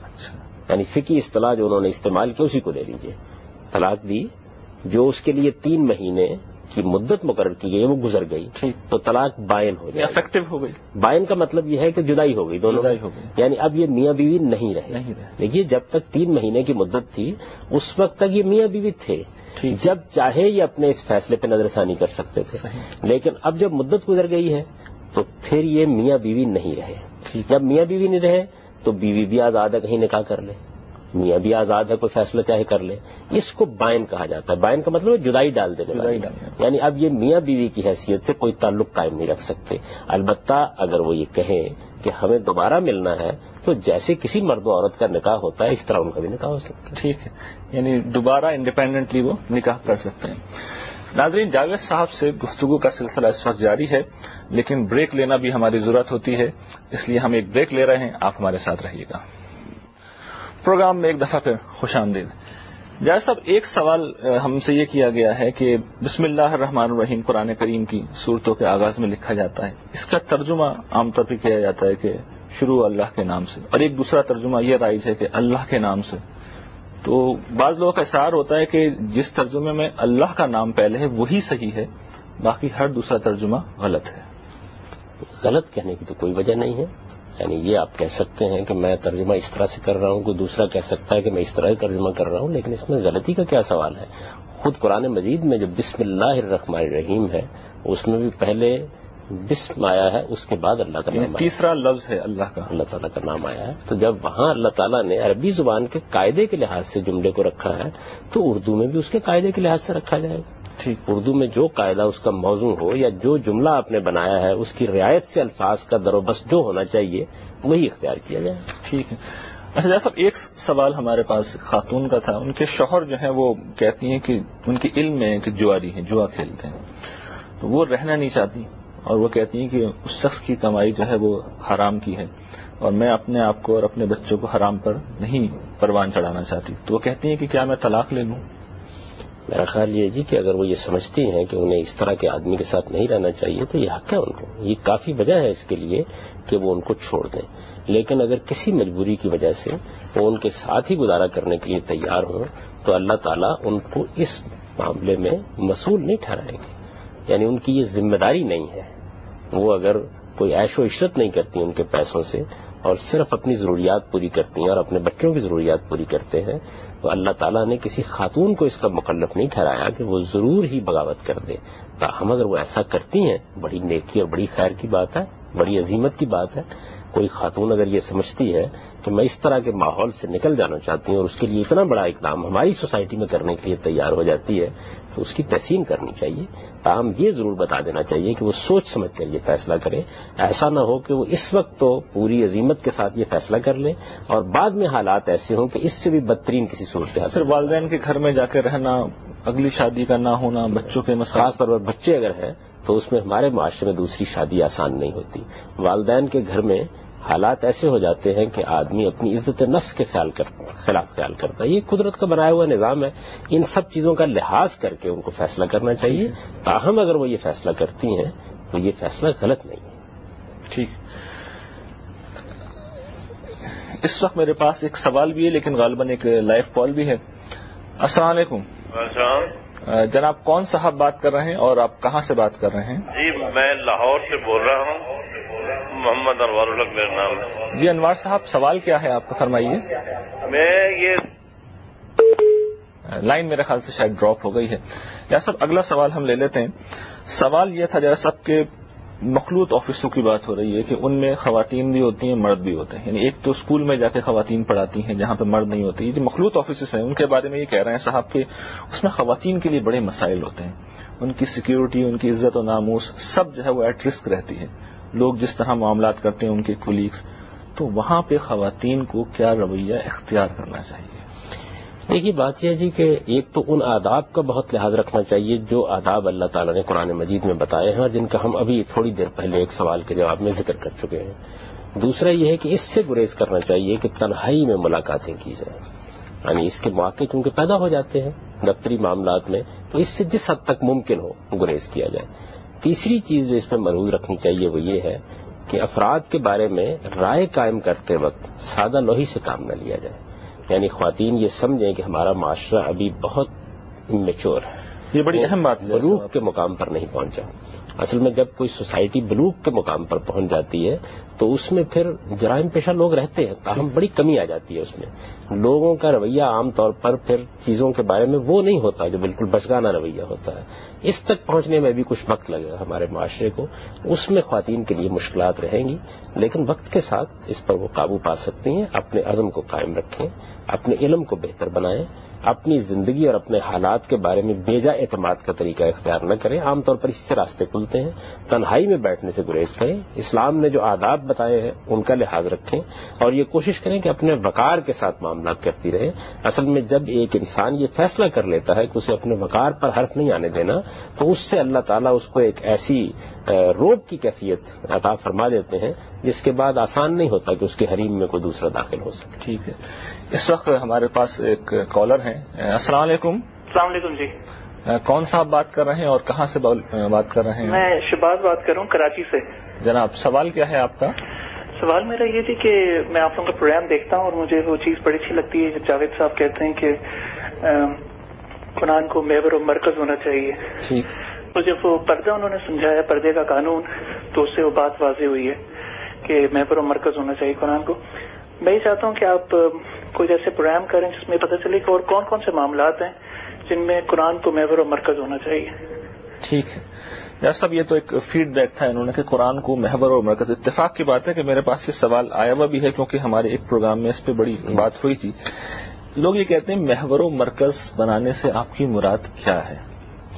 S2: یعنی فقہی اصطلاح جو انہوں نے استعمال کی اسی کو لے لیجئے. طلاق دی، جو اس کے لیے تین مہینے کی مدت مقرر کی گئی وہ گزر گئی تو طلاق بائن ہو جائے،
S1: افیکٹو ہو گئی.
S2: بائن کا مطلب یہ ہے کہ جدائی ہو گئی دونوں،
S1: جدائی ہو گئی.
S2: یعنی اب یہ میاں بیوی نہیں رہے. دیکھیے جب تک تین مہینے کی مدت تھی اس وقت تک یہ میاں بیوی تھے، جب چاہے یہ اپنے اس فیصلے پہ نظر ثانی کر سکتے تھے. لیکن اب جب مدت گزر گئی ہے تو پھر یہ میاں بیوی نہیں رہے. جب میاں بیوی نہیں رہے تو بیوی بھی آزاد ہے، کہیں نکاح کر لے، میاں بھی آزاد ہے، کوئی فیصلہ چاہے کر لے. اس کو بائن کہا جاتا ہے. بائن کا مطلب ہے جدائی ڈال دینے والی. یعنی اب یہ میاں بیوی کی حیثیت سے کوئی تعلق قائم نہیں رکھ سکتے. البتہ اگر وہ یہ کہیں کہ ہمیں دوبارہ ملنا ہے تو جیسے کسی مرد و عورت کا نکاح ہوتا ہے اس طرح ان کا بھی نکاح ہو سکتا ہے.
S1: ٹھیک ہے، یعنی دوبارہ انڈیپینڈنٹلی وہ نکاح کر سکتے ہیں. ناظرین، جاوید صاحب سے گفتگو کا سلسلہ اس وقت جاری ہے، لیکن بریک لینا بھی ہماری ضرورت ہوتی ہے، اس لیے ہم ایک بریک لے رہے ہیں. آپ ہمارے ساتھ رہیے گا. پروگرام میں ایک دفعہ پھر خوش آمدید. جاوید صاحب، ایک سوال ہم سے یہ کیا گیا ہے کہ بسم اللہ الرحمن الرحیم قرآن کریم کی صورتوں کے آغاز میں لکھا جاتا ہے، اس کا ترجمہ عام طور پہ کیا جاتا ہے کہ شروع اللہ کے نام سے، اور ایک دوسرا ترجمہ یہ رائج ہے کہ اللہ کے نام سے. تو بعض لوگوں کا اصرار ہوتا ہے کہ جس ترجمے میں اللہ کا نام پہلے ہے وہی صحیح ہے، باقی ہر دوسرا ترجمہ غلط ہے.
S2: غلط کہنے کی تو کوئی وجہ نہیں ہے. یعنی یہ آپ کہہ سکتے ہیں کہ میں ترجمہ اس طرح سے کر رہا ہوں، کوئی دوسرا کہہ سکتا ہے کہ میں اس طرح سے ترجمہ کر رہا ہوں، لیکن اس میں غلطی کا کیا سوال ہے؟ خود قرآن مجید میں جو بسم اللہ الرحمن الرحیم ہے اس میں بھی پہلے بسم آیا ہے، اس کے بعد اللہ کا نام آیا،
S1: تیسرا لفظ ہے اللہ کا،
S2: اللہ تعالیٰ کا نام آیا ہے. تو جب وہاں اللہ تعالیٰ نے عربی زبان کے قاعدے کے لحاظ سے جملے کو رکھا ہے تو اردو میں بھی اس کے قاعدے کے لحاظ سے رکھا جائے گا.
S1: ٹھیک،
S2: اردو میں جو قاعدہ اس کا موضوع ہو یا جو جملہ آپ نے بنایا ہے اس کی رعایت سے الفاظ کا در و بس جو ہونا چاہیے وہی اختیار کیا جائے.
S1: ٹھیک ہے. اچھا جیسا ایک سوال ہمارے پاس خاتون کا تھا، ان کے شوہر جو ہیں وہ کہتی ہیں کہ ان کے علم میں کہ جواری ہیں، جوا کھیلتے ہیں، تو وہ رہنا نہیں چاہتی اور وہ کہتی ہیں کہ اس شخص کی کمائی جو ہے وہ حرام کی ہے اور میں اپنے آپ کو اور اپنے بچوں کو حرام پر نہیں پروان چڑھانا چاہتی. تو وہ کہتی ہیں کہ کیا میں طلاق لے لوں؟
S2: میرا خیال یہ جی کہ اگر وہ یہ سمجھتی ہیں کہ انہیں اس طرح کے آدمی کے ساتھ نہیں رہنا چاہیے تو یہ حق ہے ان کو، یہ کافی وجہ ہے اس کے لیے کہ وہ ان کو چھوڑ دیں. لیکن اگر کسی مجبوری کی وجہ سے وہ ان کے ساتھ ہی گزارا کرنے کے لیے تیار ہوں تو اللہ تعالیٰ ان کو اس معاملے میں مسئول نہیں ٹھہرائے گے. یعنی ان کی یہ ذمہ داری نہیں ہے. وہ اگر کوئی عیش و عشرت نہیں کرتی ان کے پیسوں سے اور صرف اپنی ضروریات پوری کرتی ہیں اور اپنے بچوں کی ضروریات پوری کرتے ہیں تو اللہ تعالیٰ نے کسی خاتون کو اس کا مکلف نہیں ٹھہرایا کہ وہ ضرور ہی بغاوت کر دے. تاہم اگر وہ ایسا کرتی ہیں بڑی نیکی اور بڑی خیر کی بات ہے، بڑی عظیمت کی بات ہے. کوئی خاتون اگر یہ سمجھتی ہے کہ میں اس طرح کے ماحول سے نکل جانا چاہتی ہوں اور اس کے لیے اتنا بڑا اقدام ہماری سوسائٹی میں کرنے کے لیے تیار ہو جاتی ہے تو اس کی تحسین کرنی چاہیے. تاہم یہ ضرور بتا دینا چاہیے کہ وہ سوچ سمجھ کر یہ فیصلہ کرے. ایسا نہ ہو کہ وہ اس وقت تو پوری عظیمت کے ساتھ یہ فیصلہ کر لیں اور بعد میں حالات ایسے ہوں کہ اس سے بھی بدترین کسی صورتحال.
S1: پھر والدین کے گھر میں جا کے رہنا، اگلی شادی کا نہ ہونا، بچوں کے مسائل،
S2: خاص طور پر بچے اگر ہیں تو اس میں ہمارے معاشرے میں دوسری شادی آسان نہیں ہوتی. والدین کے گھر میں حالات ایسے ہو جاتے ہیں کہ آدمی اپنی عزت نفس کے خیال کر خلاف خیال کرتا ہے. یہ قدرت کا بنایا ہوا نظام ہے. ان سب چیزوں کا لحاظ کر کے ان کو فیصلہ کرنا چاہیے. تاہم اگر وہ یہ فیصلہ کرتی ہیں تو یہ فیصلہ غلط نہیں ہے.
S1: ٹھیک. اس وقت میرے پاس ایک سوال بھی ہے لیکن غالباً ایک لائیو کال بھی ہے. السلام علیکم.
S4: السلام
S1: جناب، کون صاحب بات کر رہے ہیں اور آپ کہاں سے بات کر رہے ہیں؟
S4: جی میں لاہور سے بول رہا ہوں، محمد انوار الحق میرا نام ہے.
S1: جی انوار صاحب، سوال کیا ہے آپ کا، فرمائیے.
S4: میں یہ
S1: لائن میرے خیال سے شاید ڈراپ ہو گئی ہے. یا صاحب اگلا سوال ہم لے لیتے ہیں. سوال یہ تھا جیسا سب کے مخلوط آفسوں کی بات ہو رہی ہے کہ ان میں خواتین بھی ہوتی ہیں، مرد بھی ہوتے ہیں. یعنی ایک تو اسکول میں جا کے خواتین پڑھاتی ہیں جہاں پہ مرد نہیں ہوتے. یہ جو مخلوط آفیسز ہیں ان کے بارے میں یہ کہہ رہے ہیں صاحب کہ اس میں خواتین کے لیے بڑے مسائل ہوتے ہیں. ان کی سیکیورٹی، ان کی عزت و ناموس سب جو ہے وہ ایٹ رسک رہتی ہے. لوگ جس طرح معاملات کرتے ہیں ان کے کولیگز، تو وہاں پہ خواتین کو کیا رویہ اختیار کرنا چاہیے؟
S2: دیکھیے بات یہ ہے جی کہ ایک تو ان آداب کا بہت لحاظ رکھنا چاہیے جو آداب اللہ تعالیٰ نے قرآن مجید میں بتائے ہیں اور جن کا ہم ابھی تھوڑی دیر پہلے ایک سوال کے جواب میں ذکر کر چکے ہیں. دوسرا یہ ہے کہ اس سے گریز کرنا چاہیے کہ تنہائی میں ملاقاتیں کی جائیں. یعنی اس کے مواقع چونکہ پیدا ہو جاتے ہیں دفتری معاملات میں، تو اس سے جس حد تک ممکن ہو گریز کیا جائے. تیسری چیز جو اس میں ملحوظ رکھنی چاہیے وہ یہ ہے کہ افراد کے بارے میں رائے قائم کرتے وقت سادہ لوہی سے کام نہ لیا جائے. یعنی خواتین یہ سمجھیں کہ ہمارا معاشرہ ابھی بہت میچور ہے،
S1: یہ بڑی اہم بات ہے،
S2: بلوغ کے مقام پر نہیں پہنچا. اصل میں جب کوئی سوسائٹی بلوغ کے مقام پر پہنچ جاتی ہے تو اس میں پھر جرائم پیشہ لوگ رہتے ہیں، تاہم بڑی کمی آ جاتی ہے. اس میں لوگوں کا رویہ عام طور پر پھر چیزوں کے بارے میں وہ نہیں ہوتا جو بالکل بچگانہ رویہ ہوتا ہے. اس تک پہنچنے میں بھی کچھ وقت لگے گا ہمارے معاشرے کو. اس میں خواتین کے لیے مشکلات رہیں گی، لیکن وقت کے ساتھ اس پر وہ قابو پا سکتی ہیں. اپنے عزم کو قائم رکھیں، اپنے علم کو بہتر بنائیں، اپنی زندگی اور اپنے حالات کے بارے میں بیجا اعتماد کا طریقہ اختیار نہ کریں. عام طور پر اس سے راستے کھلتے ہیں. تنہائی میں بیٹھنے سے گریز کریں. اسلام نے جو آداب بتائے ہیں ان کا لحاظ رکھیں اور یہ کوشش کریں کہ اپنے وقار کے ساتھ معاملات کرتی رہیں. اصل میں جب ایک انسان یہ فیصلہ کر لیتا ہے کہ اسے اپنے وقار پر حرف نہیں آنے دینا تو اس سے اللہ تعالیٰ اس کو ایک ایسی روب کی کیفیت عطا فرما دیتے ہیں جس کے بعد آسان نہیں ہوتا کہ اس کے حریم میں کوئی دوسرا داخل ہو سکے.
S1: ٹھیک ہے. اس وقت ہمارے پاس ایک کالر ہیں. السلام علیکم.
S5: السلام علیکم جی.
S1: کون صاحب بات کر رہے ہیں اور کہاں سے بات کر رہے ہیں؟
S5: میں شہباز بات کر رہا ہوں کراچی سے.
S1: جناب سوال کیا ہے آپ کا؟
S5: سوال میرا یہ تھی کہ میں آپ لوگوں کا پروگرام دیکھتا ہوں اور مجھے وہ چیز بڑی اچھی لگتی ہے جب جاوید صاحب کہتے ہیں کہ قرآن کو محور و مرکز ہونا چاہیے.
S1: ٹھیک.
S5: تو جب وہ پردہ انہوں نے سمجھایا، پردے کا قانون، تو اس سے وہ بات واضح ہوئی ہے کہ محور و مرکز ہونا چاہیے قرآن کو. میں یہ چاہتا ہوں کہ آپ کوئی ایسے پروگرام کریں جس میں پتہ چلے کہ اور کون کون سے معاملات ہیں جن میں قرآن کو محور و مرکز ہونا چاہیے.
S1: ٹھیک ہے. یار صاحب یہ تو ایک فیڈ بیک تھا انہوں نے کہ قرآن کو محور اور مرکز. اتفاق کی بات ہے کہ میرے پاس یہ سوال آیا ہوا بھی ہے کیونکہ ہمارے ایک پروگرام میں اس پہ بڑی بات ہوئی تھی. لوگ یہ کہتے ہیں محور و مرکز بنانے سے آپ کی مراد کیا ہے؟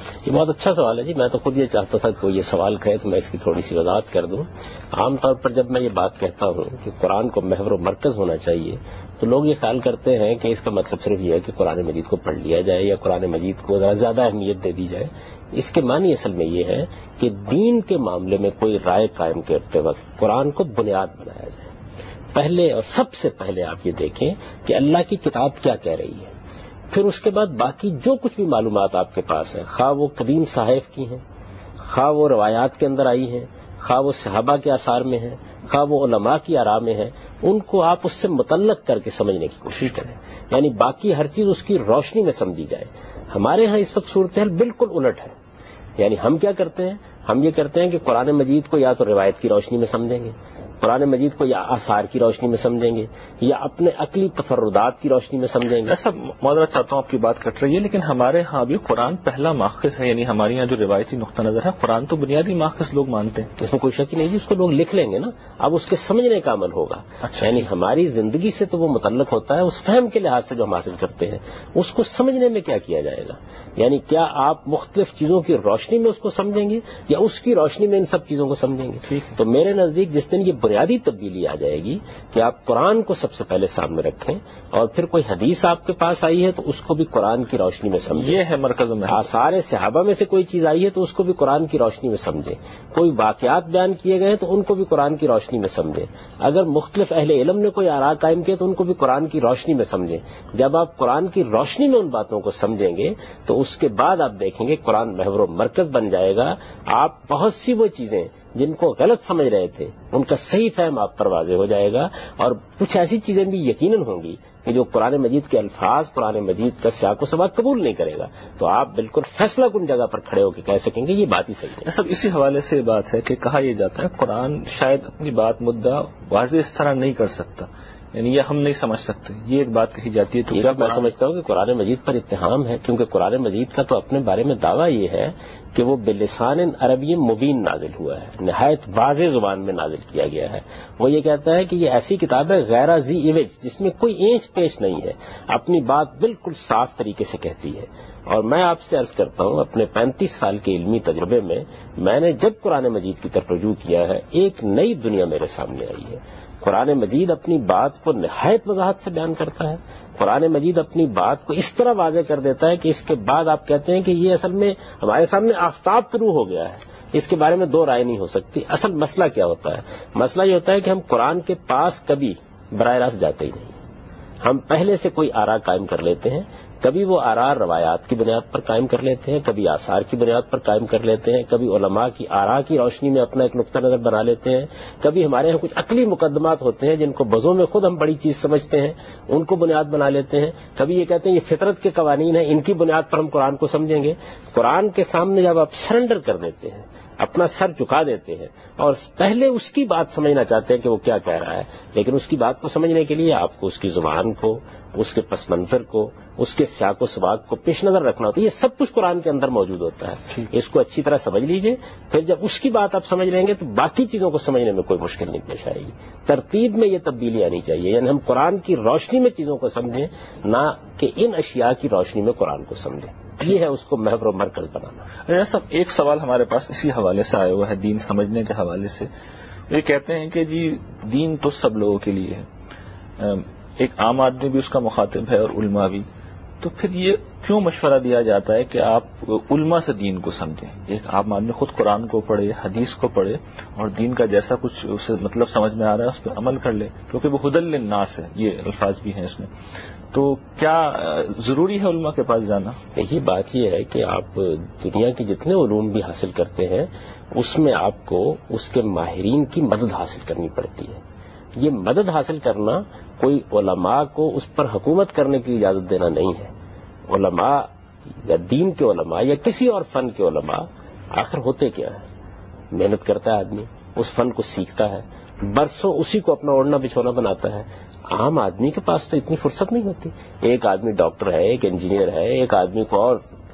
S2: یہ بہت اچھا سوال ہے جی. میں تو خود یہ چاہتا تھا کہ وہ یہ سوال کہے تو میں اس کی تھوڑی سی وضاحت کر دوں. عام طور پر جب میں یہ بات کہتا ہوں کہ قرآن کو محور و مرکز ہونا چاہیے تو لوگ یہ خیال کرتے ہیں کہ اس کا مطلب صرف یہ ہے کہ قرآن مجید کو پڑھ لیا جائے یا قرآن مجید کو ذرا زیادہ اہمیت دے دی جائے. اس کے معنی اصل میں یہ ہے کہ دین کے معاملے میں کوئی رائے قائم کرتے وقت قرآن کو بنیاد بنایا جائے. پہلے اور سب سے پہلے آپ یہ دیکھیں کہ اللہ کی کتاب کیا کہہ رہی ہے. پھر اس کے بعد باقی جو کچھ بھی معلومات آپ کے پاس ہیں، خواہ وہ قدیم صحائف کی ہیں، خواہ وہ روایات کے اندر آئی ہیں، خواہ وہ صحابہ کے آثار میں ہیں، خواہ وہ علماء کی آراء میں ہے، ان کو آپ اس سے متعلق کر کے سمجھنے کی کوشش کریں. یعنی باقی ہر چیز اس کی روشنی میں سمجھی جائے. ہمارے ہاں اس وقت صورتحال بالکل الٹ ہے. یعنی ہم کیا کرتے ہیں؟ ہم یہ کرتے ہیں کہ قرآن مجید کو یا تو روایت کی روشنی میں سمجھیں گے، قرآن مجید کو یا آثار کی روشنی میں سمجھیں گے، یا اپنے عقلی تفردات کی روشنی میں سمجھیں گے.
S1: ایسا معذرت چاہتا ہوں آپ کی بات کٹ رہی ہے، لیکن ہمارے ہاں بھی قرآن پہلا ماخذ ہے. یعنی ہمارے یہاں جو روایتی نقطہ نظر ہے قرآن تو بنیادی ماخذ لوگ مانتے ہیں.
S2: اس میں کوئی شک نہیں جی. اس کو لوگ لکھ لیں گے نا، اب اس کے سمجھنے کا عمل ہوگا.
S1: اچھا
S2: یعنی ہماری زندگی سے تو وہ متعلق ہوتا ہے، اس فہم کے لحاظ سے جو ہم حاصل کرتے ہیں اس کو سمجھنے میں کیا کیا جائے گا. یعنی کیا آپ مختلف چیزوں کی روشنی میں اس کو سمجھیں گے یا اس کی روشنی میں ان سب چیزوں کو سمجھیں گے. تو میرے نزدیک جس دن یہ بنیادی تبدیلی آ جائے گی کہ آپ قرآن کو سب سے پہلے سامنے رکھیں اور پھر کوئی حدیث آپ کے پاس آئی ہے تو اس کو بھی قرآن کی روشنی میں سمجھیں.
S1: یہ ہے مرکز میں.
S2: آثار صحابہ میں سے کوئی چیز آئی ہے تو اس کو بھی قرآن کی روشنی میں سمجھیں. کوئی واقعات بیان کیے گئے تو ان کو بھی قرآن کی روشنی میں سمجھیں. اگر مختلف اہل علم نے کوئی آراء قائم کیے تو ان کو بھی قرآن کی روشنی میں سمجھیں. جب آپ قرآن کی روشنی میں ان باتوں کو سمجھیں گے تو اس کے بعد آپ دیکھیں گے قرآن محور و مرکز بن جائے گا. آپ بہت سی وہ چیزیں جن کو غلط سمجھ رہے تھے ان کا صحیح فہم آپ پر واضح ہو جائے گا، اور کچھ ایسی چیزیں بھی یقیناً ہوں گی کہ جو قرآن مجید کے الفاظ، قرآن مجید کا سیاق و سباق قبول نہیں کرے گا. تو آپ بالکل فیصلہ کن جگہ پر کھڑے ہو کے کہہ سکیں گے یہ بات ہی صحیح ہے.
S1: سب اسی حوالے سے بات ہے کہ کہا یہ جاتا ہے قرآن شاید اپنی بات مدعا واضح اس طرح نہیں کر سکتا، یعنی یہ ہم نہیں سمجھ سکتے، یہ ایک بات کہی جاتی ہے. تو
S2: یہ میں سمجھتا ہوں کہ قرآن مجید پر اتہام ہے، کیونکہ قرآن مجید کا تو اپنے بارے میں دعویٰ یہ ہے کہ وہ بلسان عربی مبین نازل ہوا ہے، نہایت واضح زبان میں نازل کیا گیا ہے. وہ یہ کہتا ہے کہ یہ ایسی کتاب ہے غیر ذی عوج، جس میں کوئی اینچ پیش نہیں ہے، اپنی بات بالکل صاف طریقے سے کہتی ہے. اور میں آپ سے عرض کرتا ہوں اپنے پینتیس سال کے علمی تجربے میں میں نے جب قرآن مجید کی طرف رجوع کیا ہے ایک نئی دنیا میرے سامنے آئی ہے. قرآن مجید اپنی بات کو نہایت وضاحت سے بیان کرتا ہے. قرآن مجید اپنی بات کو اس طرح واضح کر دیتا ہے کہ اس کے بعد آپ کہتے ہیں کہ یہ اصل میں ہمارے سامنے آفتاب طلوع ہو گیا ہے، اس کے بارے میں دو رائے نہیں ہو سکتی. اصل مسئلہ کیا ہوتا ہے؟ مسئلہ یہ ہوتا ہے کہ ہم قرآن کے پاس کبھی براہ راست جاتے ہی نہیں. ہم پہلے سے کوئی آراء قائم کر لیتے ہیں، کبھی وہ آراء روایات کی بنیاد پر قائم کر لیتے ہیں، کبھی آثار کی بنیاد پر قائم کر لیتے ہیں، کبھی علماء کی آراء کی روشنی میں اپنا ایک نقطہ نظر بنا لیتے ہیں، کبھی ہمارے یہاں کچھ عقلی مقدمات ہوتے ہیں جن کو بزوں میں خود ہم بڑی چیز سمجھتے ہیں، ان کو بنیاد بنا لیتے ہیں، کبھی یہ کہتے ہیں یہ فطرت کے قوانین ہیں، ان کی بنیاد پر ہم قرآن کو سمجھیں گے. قرآن کے سامنے جب آپ سرنڈر کر دیتے ہیں، اپنا سر جھکا دیتے ہیں اور پہلے اس کی بات سمجھنا چاہتے ہیں کہ وہ کیا کہہ رہا ہے، لیکن اس کی بات کو سمجھنے کے لیے آپ کو اس کی زبان کو، اس کے پس منظر کو، اس کے سیاق و سباق کو پیش نظر رکھنا ہوتا ہے. یہ سب کچھ قرآن کے اندر موجود ہوتا ہے. اس کو اچھی طرح سمجھ لیجئے، پھر جب اس کی بات آپ سمجھ لیں گے تو باقی چیزوں کو سمجھنے میں کوئی مشکل نہیں پیش آئے گی. ترتیب میں یہ تبدیلی آنی چاہیے، یعنی ہم قرآن کی روشنی میں چیزوں کو سمجھیں، نہ کہ ان اشیاء کی روشنی میں قرآن کو سمجھیں. یہ ہے اس کو محور و مرکز بنانا.
S1: سب ایک سوال ہمارے پاس اسی حوالے سے آیا ہوا ہے، دین سمجھنے کے حوالے سے. یہ کہتے ہیں کہ جی دین تو سب لوگوں کے لیے ہے، ایک عام آدمی بھی اس کا مخاطب ہے اور علماء بھی، تو پھر یہ کیوں مشورہ دیا جاتا ہے کہ آپ علماء سے دین کو سمجھیں؟ ایک عام آدمی خود قرآن کو پڑھے، حدیث کو پڑھے اور دین کا جیسا کچھ اسے مطلب سمجھ میں آ رہا ہے اس پہ عمل کر لے، کیونکہ وہ ہدی للناس ہے، یہ الفاظ بھی ہیں اس میں. تو کیا ضروری ہے علماء کے پاس جانا؟
S2: یہی بات یہ ہے کہ آپ دنیا کے جتنے علوم بھی حاصل کرتے ہیں اس میں آپ کو اس کے ماہرین کی مدد حاصل کرنی پڑتی ہے. یہ مدد حاصل کرنا کوئی علماء کو اس پر حکومت کرنے کی اجازت دینا نہیں ہے. علماء یا دین کے علماء یا کسی اور فن کے علماء آخر ہوتے کیا ہے؟ محنت کرتا ہے آدمی، اس فن کو سیکھتا ہے، برسوں اسی کو اپنا اوڑھنا بچھونا بناتا ہے. عام آدمی کے پاس تو اتنی فرصت نہیں ہوتی. ایک آدمی ڈاکٹر ہے، ایک انجینئر ہے، ایک آدمی کو اور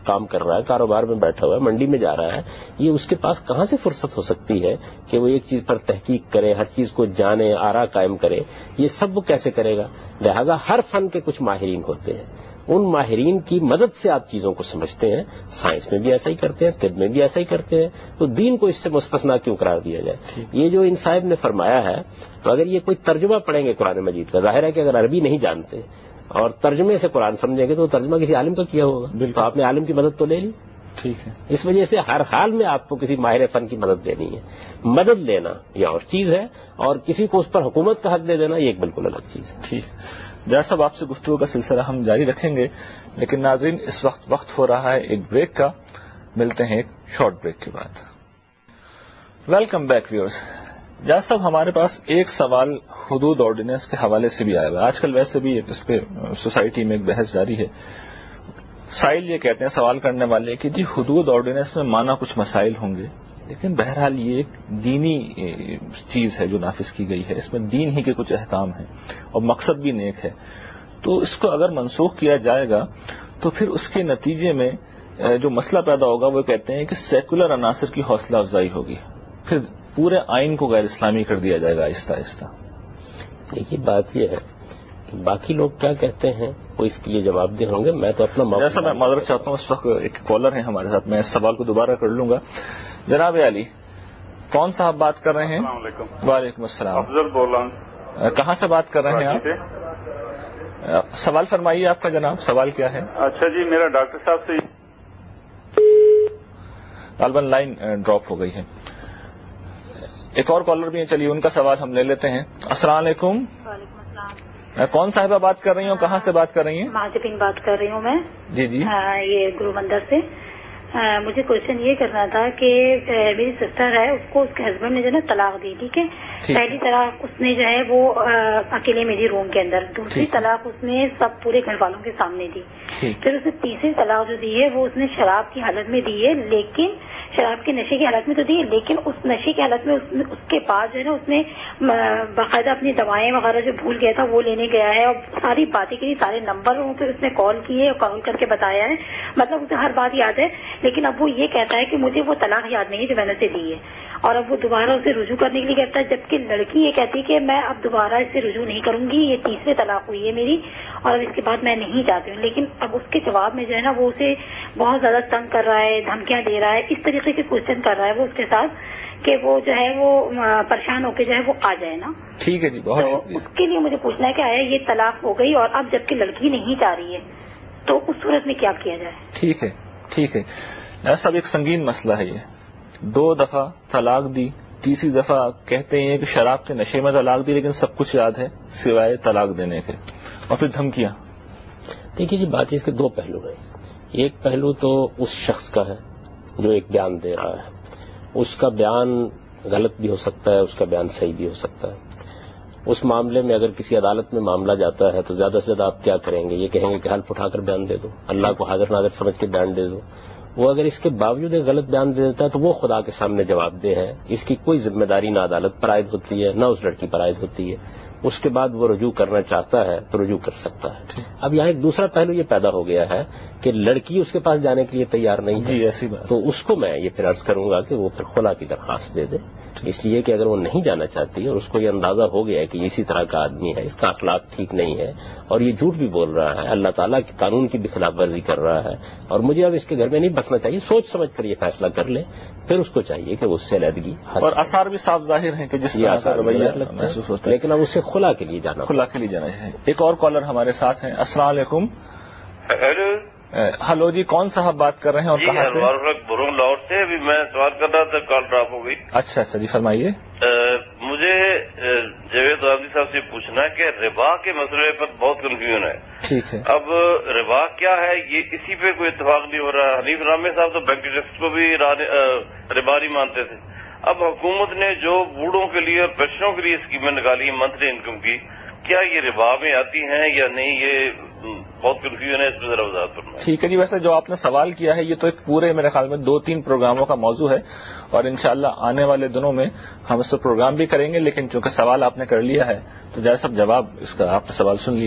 S2: کام کر رہا ہے، کاروبار میں بیٹھا ہوا ہے، منڈی میں جا رہا ہے، یہ اس کے پاس کہاں سے فرصت ہو سکتی ہے کہ وہ ایک چیز پر تحقیق کرے، ہر چیز کو جانے، آرا قائم کرے؟ یہ سب وہ کیسے کرے گا؟ لہذا ہر فن کے کچھ ماہرین ہوتے ہیں، ان ماہرین کی مدد سے آپ چیزوں کو سمجھتے ہیں. سائنس میں بھی ایسا ہی کرتے ہیں، طب میں بھی ایسا ہی کرتے ہیں، تو دین کو اس سے مستثنا کیوں قرار دیا جائے؟ یہ جو ان صاحب نے فرمایا ہے، تو اگر یہ کوئی ترجمہ پڑھیں گے قرآن مجید کا، ظاہر ہے کہ اگر عربی نہیں جانتے اور ترجمے سے قرآن سمجھیں گے تو ترجمہ کسی عالم کا کیا ہوگا، تو آپ نے عالم کی مدد تو لے لی.
S1: ٹھیک ہے.
S2: اس وجہ سے ہر حال میں آپ کو کسی ماہر فن کی مدد لینی ہے. مدد لینا یہ اور چیز ہے، اور کسی کو اس پر حکومت کا حق دے دینا یہ ایک بالکل الگ چیز ہے.
S1: ٹھیک. جاوید صاحب، آپ سے گفتگو کا سلسلہ ہم جاری رکھیں گے، لیکن ناظرین اس وقت وقت ہو رہا ہے ایک بریک کا. ملتے ہیں ایک شارٹ بریک کے بعد. Welcome back viewers. جاوید صاحب، ہمارے پاس ایک سوال حدود آرڈیننس کے حوالے سے بھی آیا ہوا ہے. آج کل ویسے بھی اس پہ سوسائٹی میں ایک بحث جاری ہے. سائل یہ کہتے ہیں، سوال کرنے والے، کہ جی حدود آرڈیننس میں مانا کچھ مسائل ہوں گے، لیکن بہرحال یہ ایک دینی چیز ہے جو نافذ کی گئی ہے، اس میں دین ہی کے کچھ احکام ہیں اور مقصد بھی نیک ہے، تو اس کو اگر منسوخ کیا جائے گا تو پھر اس کے نتیجے میں جو مسئلہ پیدا ہوگا وہ کہتے ہیں کہ سیکولر عناصر کی حوصلہ افزائی ہوگی، پھر پورے آئین کو غیر اسلامی کر دیا جائے گا آہستہ آہستہ.
S2: دیکھیے بات یہ ہے کہ باقی لوگ کیا کہتے ہیں وہ اس کے لیے جواب دہ ہوں گے. میں تو اپنا
S1: جیسا میں معذرت چاہتا ہوں، اس وقت ایک کالر ہیں ہمارے ساتھ، میں اس سوال کو دوبارہ کر لوں گا. جناب علی، کون صاحب بات کر رہے ہیں؟
S6: السلام علیکم.
S1: وعلیکم السلام.
S6: افضل بول رہا ہوں.
S1: کہاں سے بات کر رہے ہیں آپ؟ سوال فرمائیے آپ کا جناب، سوال کیا ہے؟
S6: اچھا جی، میرا ڈاکٹر صاحب سے
S1: غالباً لائن ڈراپ ہو گئی ہے. ایک اور کالر بھی ہیں، چلیے ان کا سوال ہم لے لیتے ہیں. السلام علیکم.
S7: وعلیکم السلام.
S1: کون صاحبہ بات کر رہی ہوں؟ کہاں سے بات کر رہی ہیں؟
S7: مہاجبین بات کر رہی ہوں میں.
S1: جی جی.
S7: یہ گرو مندر سے. مجھے کوشچن یہ کرنا تھا کہ میری سسٹر ہے، اس کو اس کے ہسبینڈ نے جو ہے نا طلاق دی. ٹھیک ہے، پہلی طلاق اس نے جو ہے وہ اکیلے میں دی روم کے اندر، دوسری طلاق اس نے سب پورے گھر والوں کے سامنے دی. پھر اس نے تیسری طلاق جو دی ہے وہ اس نے شراب کی حالت میں دی ہے، لیکن شراب کے نشے کی حالت میں تو دی ہے، لیکن اس نشے کی حالت میں اس کے بعد جو ہے نا اس نے باقاعدہ اپنی دوائیں وغیرہ جو بھول گیا تھا وہ لینے گیا ہے، اور ساری باتیں کی، سارے نمبروں پہ اس نے کال کی ہے اور کال کر کے بتایا ہے، مطلب اسے ہر بات یاد ہے. لیکن اب وہ یہ کہتا ہے کہ مجھے وہ طلاق یاد نہیں ہے جو میں نے اسے دی ہے، اور اب وہ دوبارہ اسے رجوع کرنے کے لیے کہتا ہے، جبکہ لڑکی یہ کہتی ہے کہ میں اب دوبارہ اس سے رجوع نہیں کروں گی، یہ تیسری طلاق ہوئی ہے میری اور اب اس کے بعد میں نہیں چاہتی ہوں. لیکن اب اس کے جواب میں جو ہے نا وہ اسے بہت زیادہ تنگ کر رہا ہے، دھمکیاں دے رہا ہے، اس طریقے کے کوشچن کر رہا ہے وہ اس کے ساتھ کہ وہ جو ہے وہ پریشان ہو کے جو ہے وہ آ جائے نا.
S1: ٹھیک ہے جی، بہت
S7: تو اس کے لیے مجھے پوچھنا ہے کہ آیا یہ طلاق ہو گئی اور اب جبکہ لڑکی نہیں چاہ رہی ہے تو اس صورت میں کیا کیا جائے؟
S1: ٹھیک ہے ٹھیک ہے. ایسا بھی ایک سنگین مسئلہ ہے، یہ دو دفعہ طلاق دی، تیسری دفعہ کہتے ہیں کہ شراب کے نشے میں طلاق دی، لیکن سب کچھ یاد ہے سوائے طلاق دینے کے، اور پھر دھمکیاں.
S2: دیکھیے جی، بات اس کے دو پہلو ہیں. ایک پہلو تو اس شخص کا ہے جو ایک بیان دے رہا ہے، اس کا بیان غلط بھی ہو سکتا ہے، اس کا بیان صحیح بھی ہو سکتا ہے. اس معاملے میں اگر کسی عدالت میں معاملہ جاتا ہے تو زیادہ سے زیادہ آپ کیا کریں گے؟ یہ کہیں گے کہ حلف اٹھا کر بیان دے دو، اللہ کو حاضر ناظر سمجھ کے بیان دے دو. وہ اگر اس کے باوجود ایک غلط بیان دے دیتا ہے تو وہ خدا کے سامنے جواب دہ ہے، اس کی کوئی ذمہ داری نہ عدالت پر عائد ہوتی ہے نہ اس لڑکی پر عائد ہوتی ہے. اس کے بعد وہ رجوع کرنا چاہتا ہے تو رجوع کر سکتا ہے. اب یہاں ایک دوسرا پہلو یہ پیدا ہو گیا ہے کہ لڑکی اس کے پاس جانے کے لیے تیار نہیں ہے.
S1: جی ایسی بات.
S2: تو اس کو میں یہ پھر عرض کروں گا کہ وہ پھر خلا کی درخواست دے دے، اس لیے کہ اگر وہ نہیں جانا چاہتی اور اس کو یہ اندازہ ہو گیا ہے کہ اسی طرح کا آدمی ہے، اس کا اخلاق ٹھیک نہیں ہے اور یہ جھوٹ بھی بول رہا ہے، اللہ تعالیٰ کے قانون کی بھی خلاف ورزی کر رہا ہے اور مجھے اب اس کے گھر میں نہیں بسنا چاہیے، سوچ سمجھ کر یہ فیصلہ کر لے. پھر اس کو چاہیے کہ وہ اس سے علیحدگی
S1: اور آثار بھی صاف ظاہر ہیں کہ جس
S2: یہ آثار
S1: رویہ محسوس ہوتا ہے،
S2: لیکن اب اس سے خلا کے لیے جانا
S1: خلا کے لیے جانا چاہیے. ایک اور کالر ہمارے ساتھ ہیں. السلام علیکم.
S4: ہیلو
S1: ہلو جی، کون صاحب بات کر رہے ہیں اور
S4: جی
S1: کہاں سے؟
S4: برون لاہور سے. ابھی میں سوال کر رہا تھا، کال ڈراپ ہو گئی.
S1: اچھا اچھا جی، فرمائیے.
S4: مجھے جاوید غازی صاحب سے پوچھنا ہے کہ ربا کے مسئلے پر بہت کنفیوژن ہے.
S1: ٹھیک ہے.
S4: اب ربا کیا ہے، یہ اسی پہ کوئی اتفاق نہیں ہو رہا. حنیف رامے صاحب تو بینک ٹیکس کو بھی ربا نہیں مانتے تھے. اب حکومت نے جو بوڑھوں کے لیے اور پیشنوں کے لیے اسکیمیں نکالی ہیں منتھلی انکم کی، کیا یہ ربا میں آتی ہیں یا نہیں؟ یہ بہت کنفیوژن ہے، اس پہ ذرا وضاحت فرمائیں.
S1: ٹھیک ہے جی. ویسے جو آپ نے سوال کیا ہے یہ تو ایک پورے میرے خیال میں دو تین پروگراموں کا موضوع ہے اور انشاءاللہ آنے والے دنوں میں ہم اس پر پروگرام بھی کریں گے، لیکن چونکہ سوال آپ نے کر لیا ہے تو جیسا سب جواب اس کا آپ نے سوال سن لیا.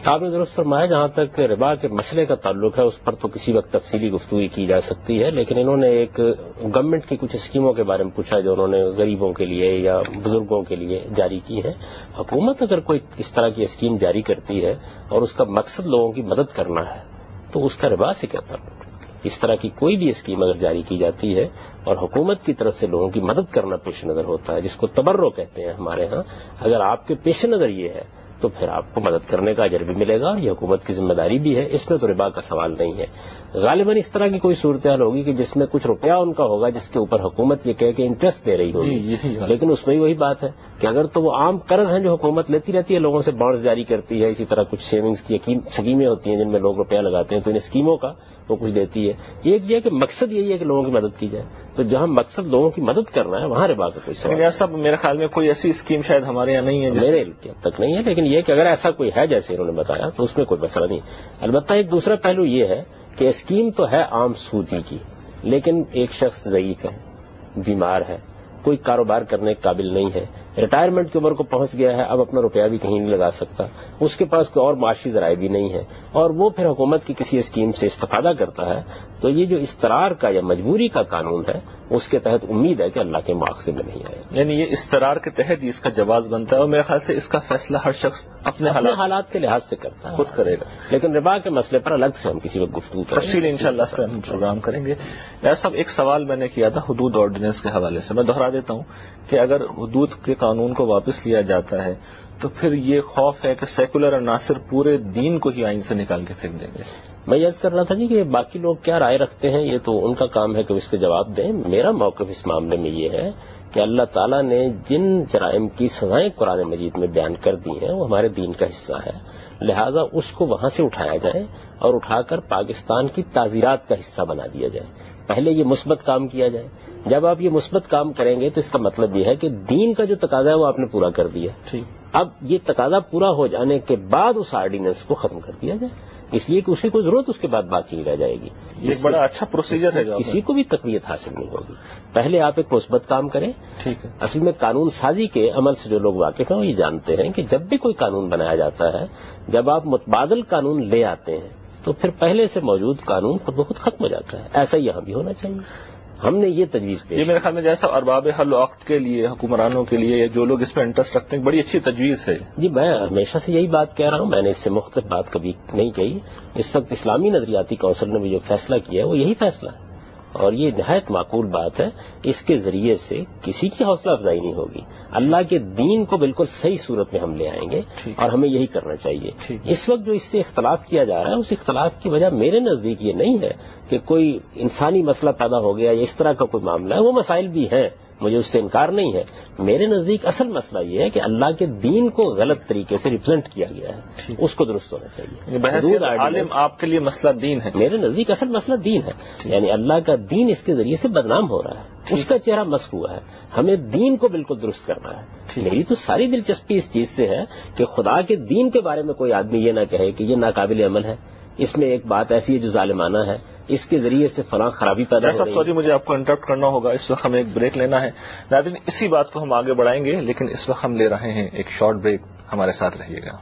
S2: آپ نے درست فرمایا. جہاں تک ربا کے مسئلے کا تعلق ہے اس پر تو کسی وقت تفصیلی گفتگو کی جا سکتی ہے، لیکن انہوں نے ایک گورنمنٹ کی کچھ اسکیموں کے بارے میں پوچھا جو انہوں نے غریبوں کے لیے یا بزرگوں کے لیے جاری کی ہیں. حکومت اگر کوئی اس طرح کی اسکیم جاری کرتی ہے اور اس کا مقصد لوگوں کی مدد کرنا ہے تو اس کا ربا سے کیا تعلق؟ اس طرح کی کوئی بھی اسکیم اگر جاری کی جاتی ہے اور حکومت کی طرف سے لوگوں کی مدد کرنا پیش نظر ہوتا ہے، جس کو تبرع کہتے ہیں ہمارے ہاں، اگر آپ کے پیش نظر یہ ہے تو پھر آپ کو مدد کرنے کا اجر بھی ملے گا اور یہ حکومت کی ذمہ داری بھی ہے. اس میں تو ربا کا سوال نہیں ہے. غالباً اس طرح کی کوئی صورتحال ہوگی کہ جس میں کچھ روپیہ ان کا ہوگا جس کے اوپر حکومت یہ کہے کہ انٹرسٹ دے رہی ہوگی، لیکن اس میں وہی بات ہے کہ اگر تو وہ عام قرض ہیں جو حکومت لیتی رہتی ہے، لوگوں سے بانڈز جاری کرتی ہے، اسی طرح کچھ سیونگز کی اسکیمیں ہوتی ہیں جن میں لوگ روپیہ لگاتے ہیں تو ان اسکیموں کا وہ کچھ دیتی ہے. ایک یہ کہ مقصد یہی ہے کہ لوگوں کی مدد کی جائے، تو جہاں مقصد لوگوں کی مدد کرنا ہے وہاں ربا کا کوئی سوال نہیں.
S1: صاحب میرے خیال میں کوئی ایسی اسکیم شاید ہمارے یہاں نہیں ہے،
S2: میرے اب تک نہیں ہے، لیکن یہ کہ اگر ایسا کوئی ہے جیسے انہوں نے بتایا تو اس میں کوئی مسئلہ نہیں. البتہ ایک دوسرا پہلو یہ ہے کہ اسکیم تو ہے عام سودی کی، لیکن ایک شخص ضعیف ہے، بیمار ہے، کوئی کاروبار کرنے کے قابل نہیں ہے، ریٹائرمنٹ کی عمر کو پہنچ گیا ہے، اب اپنا روپیہ بھی کہیں نہیں لگا سکتا، اس کے پاس کوئی اور معاشی ذرائع بھی نہیں ہے اور وہ پھر حکومت کی کسی اسکیم سے استفادہ کرتا ہے، تو یہ جو استرار کا یا مجبوری کا قانون ہے اس کے تحت امید ہے کہ اللہ کے مواخذے میں نہیں آئے.
S1: یعنی یہ استرار کے تحت ہی اس کا جواز بنتا ہے اور میرے خیال سے اس کا فیصلہ ہر شخص اپنے حالات,
S2: حالات کے لحاظ سے کرتا ہے،
S1: خود کرے گا.
S2: لیکن ربا کے مسئلے پر الگ سے ہم کسی وقت گفتگو کریں گے،
S1: تفصیل انشاءاللہ اس پہ ہم پروگرام کریں گے. یار صاحب ایک سوال میں نے کیا تھا حدود آرڈیننس کے حوالے سے، میں دوہرا دیتا ہوں کہ اگر حدود کے قانون کو واپس لیا جاتا ہے تو پھر یہ خوف ہے کہ سیکولر عناصر پورے دین کو ہی آئین سے نکال کے پھینک دیں گے.
S2: میں یہ کر رہا تھا جی کہ باقی لوگ کیا رائے رکھتے ہیں یہ تو ان کا کام ہے کہ اس کے جواب دیں. میرا موقف اس معاملے میں یہ ہے کہ اللہ تعالیٰ نے جن جرائم کی سزائیں قرآن مجید میں بیان کر دی ہیں وہ ہمارے دین کا حصہ ہے، لہذا اس کو وہاں سے اٹھایا جائے اور اٹھا کر پاکستان کی تعزیرات کا حصہ بنا دیا جائے. پہلے یہ مثبت کام کیا جائے. جب آپ یہ مثبت کام کریں گے تو اس کا مطلب یہ ہے کہ دین کا جو تقاضا ہے وہ آپ نے پورا کر دیا. اب یہ تقاضا پورا ہو جانے کے بعد اس آرڈیننس کو ختم کر دیا جائے، اس لیے کہ اسی کو ضرورت اس کے بعد باقی نہیں رہ جائے گی.
S1: یہ بڑا اچھا پروسیجر ہے،
S2: کسی کو بھی تقویت حاصل نہیں ہوگی. پہلے آپ ایک مثبت کام کریں.
S1: ٹھیک ہے.
S2: اصل میں قانون سازی کے عمل سے جو لوگ واقف ہیں وہ یہ جانتے ہیں کہ جب بھی کوئی قانون بنایا جاتا ہے، جب آپ متبادل قانون لے آتے ہیں تو پھر پہلے سے موجود قانون خود بخود ختم ہو جاتا ہے. ایسا یہاں بھی ہونا چاہیے. ہم نے یہ تجویز پیش،
S1: یہ میرے خیال میں جیسا ارباب حل و عقد کے لیے، حکمرانوں کے لیے، جو لوگ اس پہ انٹرسٹ رکھتے ہیں، بڑی اچھی تجویز ہے.
S2: جی میں ہمیشہ سے یہی بات کہہ رہا ہوں، میں نے اس سے مختلف بات کبھی نہیں کہی. اس وقت اسلامی نظریاتی کونسل نے بھی جو فیصلہ کیا ہے وہ یہی فیصلہ ہے اور یہ نہایت معقول بات ہے. اس کے ذریعے سے کسی کی حوصلہ افزائی نہیں ہوگی. اللہ کے دین کو بالکل صحیح صورت میں ہم لے آئیں گے اور ہمیں یہی کرنا چاہیے. اس وقت جو اس سے اختلاف کیا جا رہا ہے اس اختلاف کی وجہ میرے نزدیک یہ نہیں ہے کہ کوئی انسانی مسئلہ پیدا ہو گیا یا اس طرح کا کوئی معاملہ ہے. وہ مسائل بھی ہیں، مجھے اس سے انکار نہیں ہے. میرے نزدیک اصل مسئلہ یہ ہے کہ اللہ کے دین کو غلط طریقے سے ریپرزینٹ کیا گیا ہے، اس کو درست ہونا چاہیے.
S1: بحیثیت عالم آپ کے لیے مسئلہ دین ہے.
S2: میرے نزدیک اصل مسئلہ دین ہے، یعنی اللہ کا دین اس کے ذریعے سے بدنام ہو رہا ہے، اس کا چہرہ مسخ ہوا ہے. ہمیں دین کو بالکل درست کرنا ہے. میری تو ساری دلچسپی اس چیز سے ہے کہ خدا کے دین کے بارے میں کوئی آدمی یہ نہ کہے کہ یہ ناقابل عمل ہے، اس میں ایک بات ایسی ہے جو ظالمانہ ہے، اس کے ذریعے سے فلاں خرابی پیدا ہو رہی ہے.
S1: سوری مجھے آپ کو انٹرپٹ کرنا ہوگا، اس وقت ہمیں ایک بریک لینا ہے. ناظرین اسی بات کو ہم آگے بڑھائیں گے، لیکن اس وقت ہم لے رہے ہیں ایک شارٹ بریک. ہمارے ساتھ رہیے گا.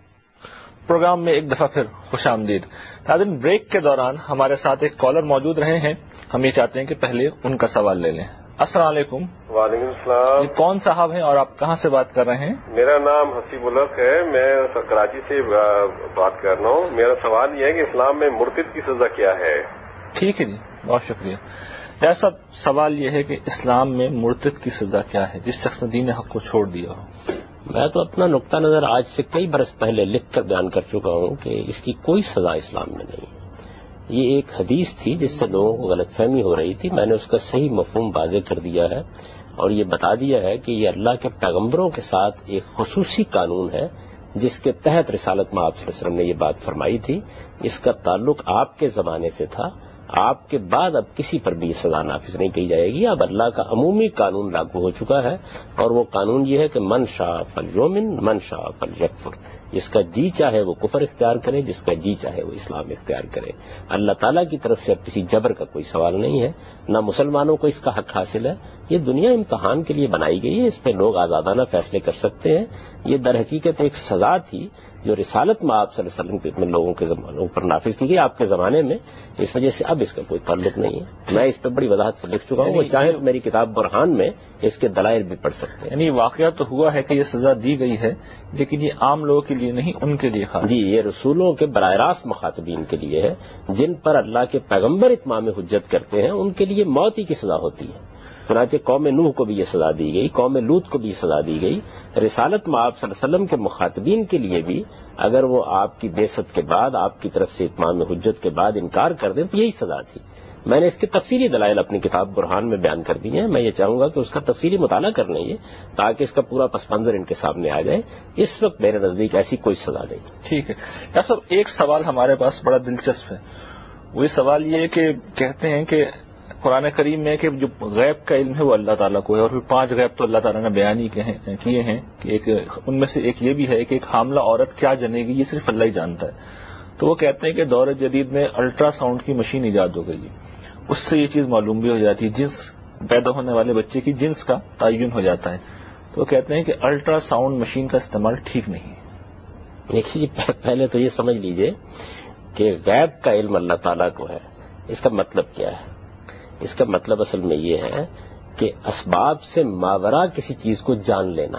S1: پروگرام میں ایک دفعہ پھر خوش آمدید. ناظرین بریک کے دوران ہمارے ساتھ ایک کالر موجود رہے ہیں، ہم یہ چاہتے ہیں کہ پہلے ان کا سوال لے لیں. السلام علیکم.
S6: وعلیکم السلام.
S1: کون صاحب ہیں اور آپ کہاں سے بات کر رہے ہیں؟
S6: میرا نام حسیب الحق ہے، میں کراچی سے بات کر رہا ہوں. میرا سوال یہ ہے کہ اسلام میں مرتد کی سزا کیا ہے؟
S1: ٹھیک ہے جی، بہت شکریہ. یار صاحب سوال یہ ہے کہ اسلام میں مرتد کی سزا کیا ہے جس شخص نے دین حق کو چھوڑ دیا ہو؟
S2: میں تو اپنا نقطہ نظر آج سے کئی برس پہلے لکھ کر بیان کر چکا ہوں کہ اس کی کوئی سزا اسلام میں نہیں. یہ ایک حدیث تھی جس سے لوگوں کو غلط فہمی ہو رہی تھی. میں نے اس کا صحیح مفہوم واضح کر دیا ہے اور یہ بتا دیا ہے کہ یہ اللہ کے پیغمبروں کے ساتھ ایک خصوصی قانون ہے جس کے تحت رسالت میں آپ صلی اللہ علیہ وسلم نے یہ بات فرمائی تھی. اس کا تعلق آپ کے زمانے سے تھا، آپ کے بعد اب کسی پر بھی یہ سزا نافذ نہیں کی جائے گی. اب اللہ کا عمومی قانون لاگو ہو چکا ہے اور وہ قانون یہ ہے کہ من شاء فلیؤمن من شاء فلیکفر. جس کا جی چاہے وہ کفر اختیار کرے، جس کا جی چاہے وہ اسلام اختیار کرے. اللہ تعالیٰ کی طرف سے اب کسی جبر کا کوئی سوال نہیں ہے، نہ مسلمانوں کو اس کا حق حاصل ہے. یہ دنیا امتحان کے لیے بنائی گئی ہے، اس پہ لوگ آزادانہ فیصلے کر سکتے ہیں. یہ در حقیقت ایک سزا تھی جو رسالت میں آپ صلی اللہ علیہ وسلم کے لوگوں کے اوپر نافذ کی گئی آپ کے زمانے میں، اس وجہ سے اب اس کا کوئی تعلق نہیں ہے. میں اس پہ بڑی وضاحت سے لکھ چکا ہوں، وہ چاہے تو میری کتاب برہان میں اس کے دلائل بھی پڑھ سکتے ہیں.
S1: یعنی واقعہ تو ہوا ہے کہ یہ سزا دی گئی ہے، لیکن یہ عام لوگوں کے لیے نہیں، ان کے لیے خاص.
S2: جی، یہ رسولوں کے براہ راست مخاطبین کے لیے ہے، جن پر اللہ کے پیغمبر اتمام حجت کرتے ہیں، ان کے لیے موت ہی کی سزا ہوتی ہے. چنانچہ قوم نوح کو بھی یہ سزا دی گئی، قوم لوط کو بھی یہ سزا دی گئی. رسالت میں آپ صلی اللہ علیہ وسلم کے مخاطبین کے لیے بھی اگر وہ آپ کی بعثت کے بعد، آپ کی طرف سے اتمام حجت کے بعد انکار کر دیں تو یہی سزا تھی. میں نے اس کے تفصیلی دلائل اپنی کتاب برہان میں بیان کر دی ہیں. میں یہ چاہوں گا کہ اس کا تفصیلی مطالعہ کر لیں تاکہ اس کا پورا پس منظر ان کے سامنے آ جائے. اس وقت میرے نزدیک ایسی کوئی سزا نہیں.
S1: ٹھیک ہے ڈاکٹر صاحب، ایک سوال ہمارے پاس بڑا دلچسپ ہے. وہی سوال یہ ہے کہ کہتے ہیں کہ قرآن کریم میں کہ جو غیب کا علم ہے وہ اللہ تعالیٰ کو ہے، اور پھر پانچ غیب تو اللہ تعالیٰ نے بیان ہی کیے ہیں کہ ایک ان میں سے ایک یہ بھی ہے کہ ایک حاملہ عورت کیا جنے گی یہ صرف اللہ ہی جانتا ہے. تو وہ کہتے ہیں کہ دور جدید میں الٹرا ساؤنڈ کی مشین ایجاد ہو گئی ہے، اس سے یہ چیز معلوم بھی ہو جاتی ہے، جنس پیدا ہونے والے بچے کی جنس کا تعین ہو جاتا ہے. تو وہ کہتے ہیں کہ الٹرا ساؤنڈ مشین کا استعمال ٹھیک نہیں ہے.
S2: دیکھیے، پہلے تو یہ سمجھ لیجئے کہ غیب کا علم اللہ تعالیٰ کو ہے. اس کا مطلب کیا ہے؟ اس کا مطلب اصل میں یہ ہے کہ اسباب سے ماورا کسی چیز کو جان لینا.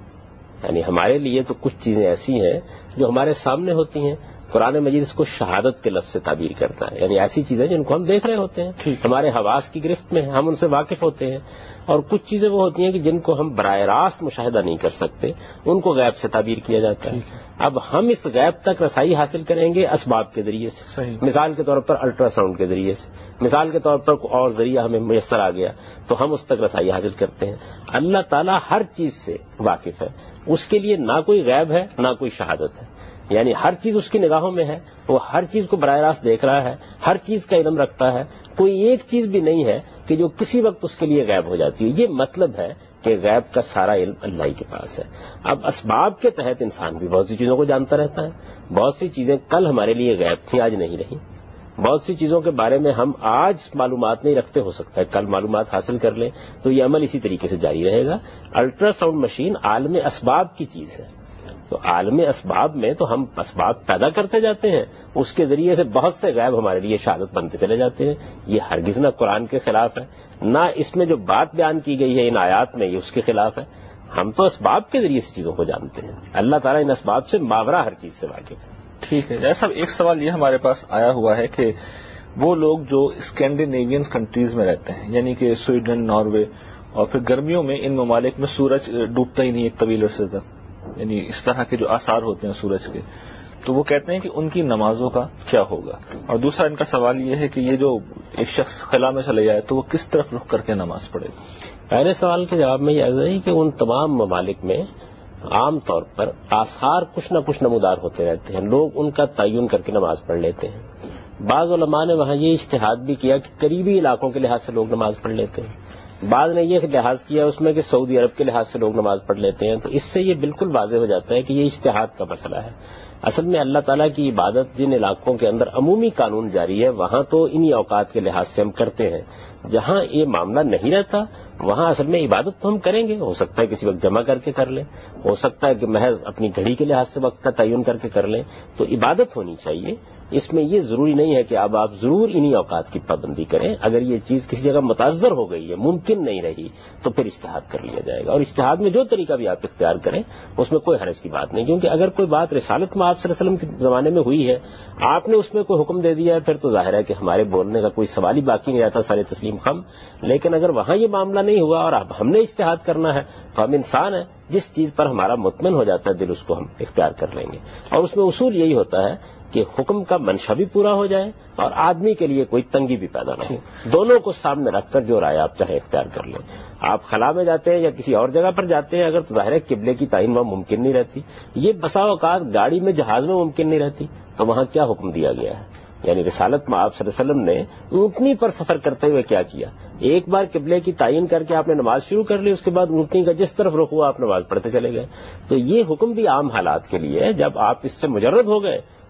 S2: یعنی ہمارے لیے تو کچھ چیزیں ایسی ہیں جو ہمارے سامنے ہوتی ہیں. قرآن مجید اس کو شہادت کے لفظ سے تعبیر کرتا ہے، یعنی ایسی چیزیں جن کو ہم دیکھ رہے ہوتے ہیں، ہمارے حواس کی گرفت میں ہم ان سے واقف ہوتے ہیں. اور کچھ چیزیں وہ ہوتی ہیں کہ جن کو ہم براہ راست مشاہدہ نہیں کر سکتے، ان کو غیب سے تعبیر کیا جاتا ہے. اب ہم اس غیب تک رسائی حاصل کریں گے اسباب کے ذریعے سے. مثال کے طور پر الٹرا ساؤنڈ کے ذریعے سے، مثال کے طور پر کوئی اور ذریعہ ہمیں میسر آ گیا تو ہم اس تک رسائی حاصل کرتے ہیں. اللہ تعالیٰ ہر چیز سے واقف ہے، اس کے لیے نہ کوئی غیب ہے نہ کوئی شہادت ہے. یعنی ہر چیز اس کی نگاہوں میں ہے، وہ ہر چیز کو براہ راست دیکھ رہا ہے، ہر چیز کا علم رکھتا ہے. کوئی ایک چیز بھی نہیں ہے کہ جو کسی وقت اس کے لیے غائب ہو جاتی ہے. یہ مطلب ہے کہ غیب کا سارا علم اللہ ہی کے پاس ہے. اب اسباب کے تحت انسان بھی بہت سی چیزوں کو جانتا رہتا ہے. بہت سی چیزیں کل ہمارے لیے غیب تھیں، آج نہیں رہی. بہت سی چیزوں کے بارے میں ہم آج معلومات نہیں رکھتے، ہو سکتا ہے کل معلومات حاصل کر لیں. تو یہ عمل اسی طریقے سے جاری رہے گا. الٹرا ساؤنڈ مشین عالم اسباب کی چیز ہے. تو عالم اسباب میں تو ہم اسباب پیدا کرتے جاتے ہیں، اس کے ذریعے سے بہت سے غیب ہمارے لیے شہادت بنتے چلے جاتے ہیں. یہ ہرگز نہ قرآن کے خلاف ہے، نہ اس میں جو بات بیان کی گئی ہے ان آیات میں یہ اس کے خلاف ہے. ہم تو اسباب کے ذریعے سے چیزوں کو جانتے ہیں. اللہ تعالیٰ ان اسباب سے ماورا ہر چیز سے واقف ہے.
S1: ٹھیک ہے جیسا ایک سوال یہ ہمارے پاس آیا ہوا ہے کہ وہ لوگ جو اسکینڈینیوین کنٹریز میں رہتے ہیں، یعنی کہ سویڈن، ناروے، اور پھر گرمیوں میں ان ممالک میں سورج ڈوبتا ہی نہیں ایک طویل عرصے تک، یعنی اس طرح کے جو آثار ہوتے ہیں سورج کے، تو وہ کہتے ہیں کہ ان کی نمازوں کا کیا ہوگا. اور دوسرا ان کا سوال یہ ہے کہ یہ جو ایک شخص خلا میں چلے جائے تو وہ کس طرف رخ کر کے نماز پڑھے گا.
S2: پہلے سوال کے جواب میں یہ عرض ہے کہ ان تمام ممالک میں عام طور پر آثار کچھ نہ کچھ نمودار ہوتے رہتے ہیں، لوگ ان کا تعین کر کے نماز پڑھ لیتے ہیں. بعض علماء نے وہاں یہ اجتہاد بھی کیا کہ قریبی علاقوں کے لحاظ سے لوگ نماز پڑھ لیتے ہیں. بعض نے یہ لحاظ کیا اس میں کہ سعودی عرب کے لحاظ سے لوگ نماز پڑھ لیتے ہیں. تو اس سے یہ بالکل واضح ہو جاتا ہے کہ یہ اجتہاد کا مسئلہ ہے. اصل میں اللہ تعالیٰ کی عبادت جن علاقوں کے اندر عمومی قانون جاری ہے وہاں تو انہی اوقات کے لحاظ سے ہم کرتے ہیں. جہاں یہ معاملہ نہیں رہتا وہاں اصل میں عبادت تو ہم کریں گے، ہو سکتا ہے کسی وقت جمع کر کے کر لیں، ہو سکتا ہے کہ محض اپنی گھڑی کے لحاظ سے وقت کا تعین کر کے کر لیں. تو عبادت ہونی چاہیے. اس میں یہ ضروری نہیں ہے کہ اب آپ ضرور انہی اوقات کی پابندی کریں. اگر یہ چیز کسی جگہ متعذر ہو گئی ہے، ممکن نہیں رہی، تو پھر اجتہاد کر لیا جائے گا. اور اجتہاد میں جو طریقہ بھی آپ اختیار کریں اس میں کوئی حرج کی بات نہیں، کیونکہ اگر کوئی بات رسالت میں آپ صلی اللہ علیہ وسلم کے زمانے میں ہوئی ہے، آپ نے اس میں کوئی حکم دے دیا ہے، پھر تو ظاہر ہے کہ ہمارے بولنے کا کوئی سوال ہی باقی نہیں رہتا، سارے تسلیم خم. لیکن اگر وہاں یہ معاملہ نہیں ہوا اور اب ہم نے اجتہاد کرنا ہے تو ہم انسان ہیں، جس چیز پر ہمارا مطمئن ہو جاتا ہے دل اس کو ہم اختیار کر لیں گے. اور اس میں اصول یہی ہوتا ہے کہ حکم کا منشا بھی پورا ہو جائے اور آدمی کے لیے کوئی تنگی بھی پیدا نہ ہو. دونوں کو سامنے رکھ کر جو رائے آپ چاہے اختیار کر لیں. آپ خلا میں جاتے ہیں یا کسی اور جگہ پر جاتے ہیں، اگر تو ظاہر ہے قبلے کی تعین وہاں ممکن نہیں رہتی. یہ بسا اوقات گاڑی میں جہاز میں ممکن نہیں رہتی، تو وہاں کیا حکم دیا گیا ہے؟ یعنی رسالت میں آپ صلی اللہ علیہ وسلم نے اونٹنی پر سفر کرتے ہوئے کیا کیا؟ ایک بار قبلے کی تعین کر کے آپ نے نماز شروع کر لی، اس کے بعد اونٹنی کا جس طرف رخ ہوا آپ نماز پڑھتے چلے گئے. تو یہ حکم بھی عام حالات کے لیے ہے. جب آپ اس سے مجرد ہو گئے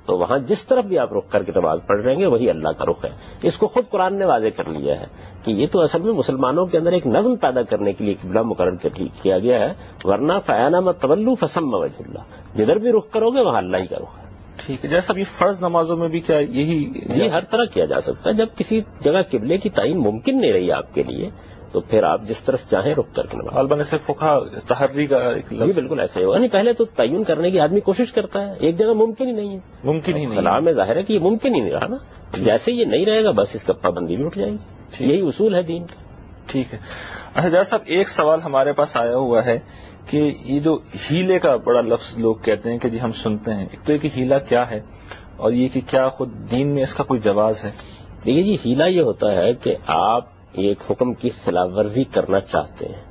S2: تو وہاں جس طرف بھی آپ رخ کر کے نماز پڑھ رہے ہیں وہی اللہ کا رخ ہے. اس کو خود قرآن نے واضح کر لیا ہے کہ یہ تو اصل میں مسلمانوں کے اندر ایک نظم پیدا کرنے کے لیے قبلہ مقرر کیا گیا ہے, ورنہ فَأَيْنَمَا تَوَلُّوا فَثَمَّ وَجْهُ اللَّهِ, جدھر بھی رخ کرو گے وہاں اللہ ہی کا رخ ہے.
S1: ٹھیک ہے. جیسا بھی فرض نمازوں میں بھی کیا یہی
S2: جی ہر طرح کیا جا سکتا ہے. جب کسی جگہ قبلے کی تعین ممکن نہیں رہی آپ کے لیے تو پھر آپ جس طرف چاہیں رخ کر کے نماز.
S1: غالباً سے فقہ تحری کا ایک لفظ.
S2: جی بالکل ایسا ہی ہوگا. نہیں پہلے تو تعین کرنے کی آدمی کوشش کرتا ہے, ایک جگہ ممکن ہی نہیں ہے.
S1: ممکن ہی نہیں
S2: خلا میں ظاہر ہے کہ یہ ممکن ہی نہیں رہا نا. جیسے یہ نہیں رہے گا بس اس کا پابندی بھی اٹھ جائے گی. یہی اصول ہے دین کا.
S1: ٹھیک ہے. اچھا جیسا صاحب ایک سوال ہمارے پاس آیا ہوا ہے کہ یہ جو ہیلے کا بڑا لفظ لوگ کہتے ہیں کہ جی ہم سنتے ہیں, ایک تو یہ کہ ہیلا کیا ہے اور یہ کہ کیا خود دین میں اس کا کوئی جواز ہے؟
S2: دیکھیے جی ہیلا یہ ہوتا ہے کہ آپ ایک حکم کی خلاف ورزی کرنا چاہتے ہیں